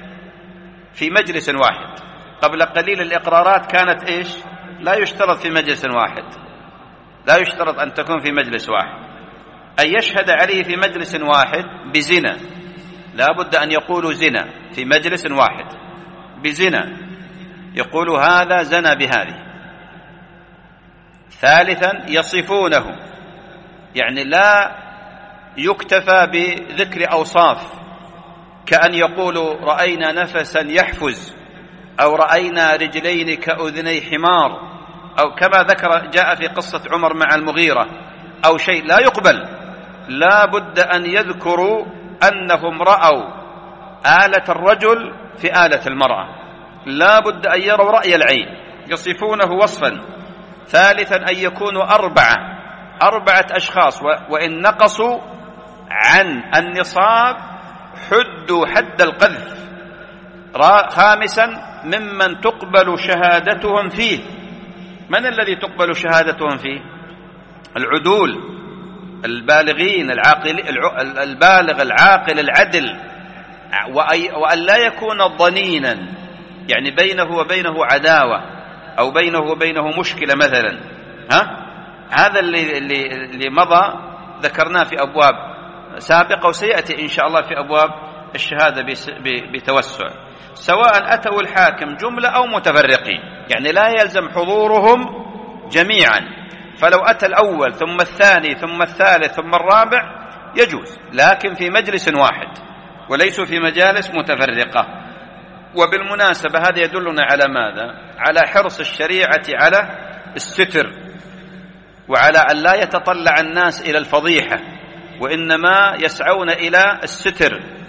في مجلس واحد. قبل قليل الإقرارات كانت إيش؟ لا يشترط في مجلس واحد، لا يشترط أن تكون في مجلس واحد. أن يشهد عليه في مجلس واحد بزنا، لا بد أن يقولوا زنا في مجلس واحد، بزنا، يقول هذا زنا بهذه. ثالثا يصفونه، يعني لا يكتفى بذكر أوصاف، كأن يقولوا رأينا نفسا يحفز، أو رأينا رجلين كأذني حمار، أو كما ذكر جاء في قصة عمر مع المغيرة، أو شيء لا يقبل. لا بد أن يذكروا أنهم رأوا آلة الرجل في آلة المرأة، لا بد أن يروا رأي العين، يصفونه وصفا. ثالثا أن يكونوا أربعة أربعة أشخاص، وإن نقصوا عن النصاب حدوا حد القذف. خامسا ممن تقبل شهادتهم فيه. من الذي تقبل شهادتهم فيه؟ العدول البالغين العاقل، البالغ العاقل العدل، وأن لا يكون ضنينا، يعني بينه وبينه عداوة أو بينه وبينه مشكلة مثلا. ها؟ هذا اللي, اللي, اللي مضى ذكرناه في أبواب سابقة، وسيأتي إن شاء الله في أبواب الشهادة بتوسع. سواء أتوا الحاكم جملة أو متفرقين، يعني لا يلزم حضورهم جميعا، فلو أتى الأول ثم الثاني ثم الثالث ثم الرابع يجوز، لكن في مجلس واحد وليسوا في مجالس متفرقة. وبالمناسبة هذا يدلنا على ماذا؟ على حرص الشريعة على الستر، وعلى أن لا يتطلع الناس إلى الفضيحة، وإنما يسعون إلى الستر.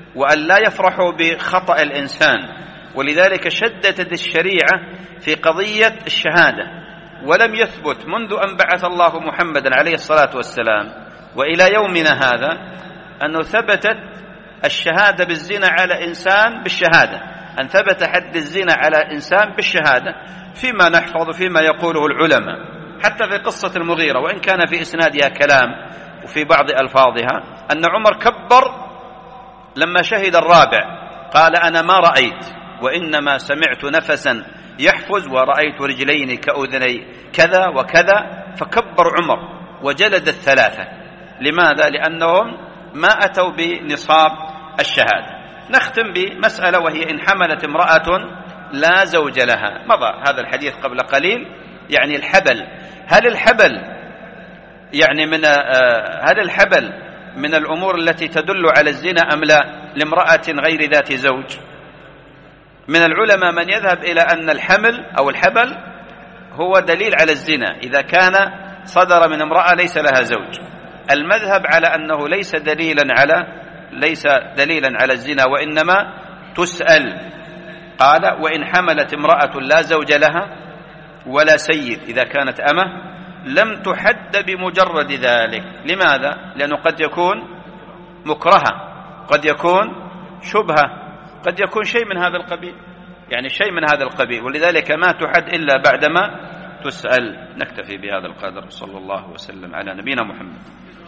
وأن لا يفرحوا بخطأ الإنسان. ولذلك شددت الشريعة في قضية الشهادة، ولم يثبت منذ أن بعث الله محمدا عليه الصلاة والسلام وإلى يومنا هذا أنه ثبتت الشهادة بالزنا على إنسان بالشهادة، أن ثبت حد الزنا على إنسان بالشهادة فيما نحفظ فيما يقوله العلماء. حتى في قصة المغيرة وإن كان في إسنادها كلام وفي بعض ألفاظها، أن عمر كبر لما شهد الرابع، قال أنا ما رأيت وإنما سمعت نفسا يحفز ورأيت رجلين كأذني كذا وكذا، فكبر عمر وجلد الثلاثة. لماذا؟ لأنهم ما أتوا بنصاب الشهادة. نختم بمسألة، وهي إن حملت امرأة لا زوج لها. مضى هذا الحديث قبل قليل، يعني الحبل، هل الحبل يعني من هل الحبل من الأمور التي تدل على الزنا أم لا لامرأة غير ذات زوج؟ من العلماء من يذهب إلى أن الحمل أو الحبل هو دليل على الزنا إذا كان صدر من امرأة ليس لها زوج. المذهب على أنه ليس دليلا على ليس دليلا على الزنا، وإنما تسأل. قال وإن حملت امرأة لا زوج لها ولا سيد إذا كانت أمه لم تحد بمجرد ذلك. لماذا؟ لأنه قد يكون مكرهة، قد يكون شبهة، قد يكون شيء من هذا القبيل، يعني شيء من هذا القبيل، ولذلك ما تحد إلا بعدما تسأل. نكتفي بهذا القدر. صلى الله وسلم على نبينا محمد.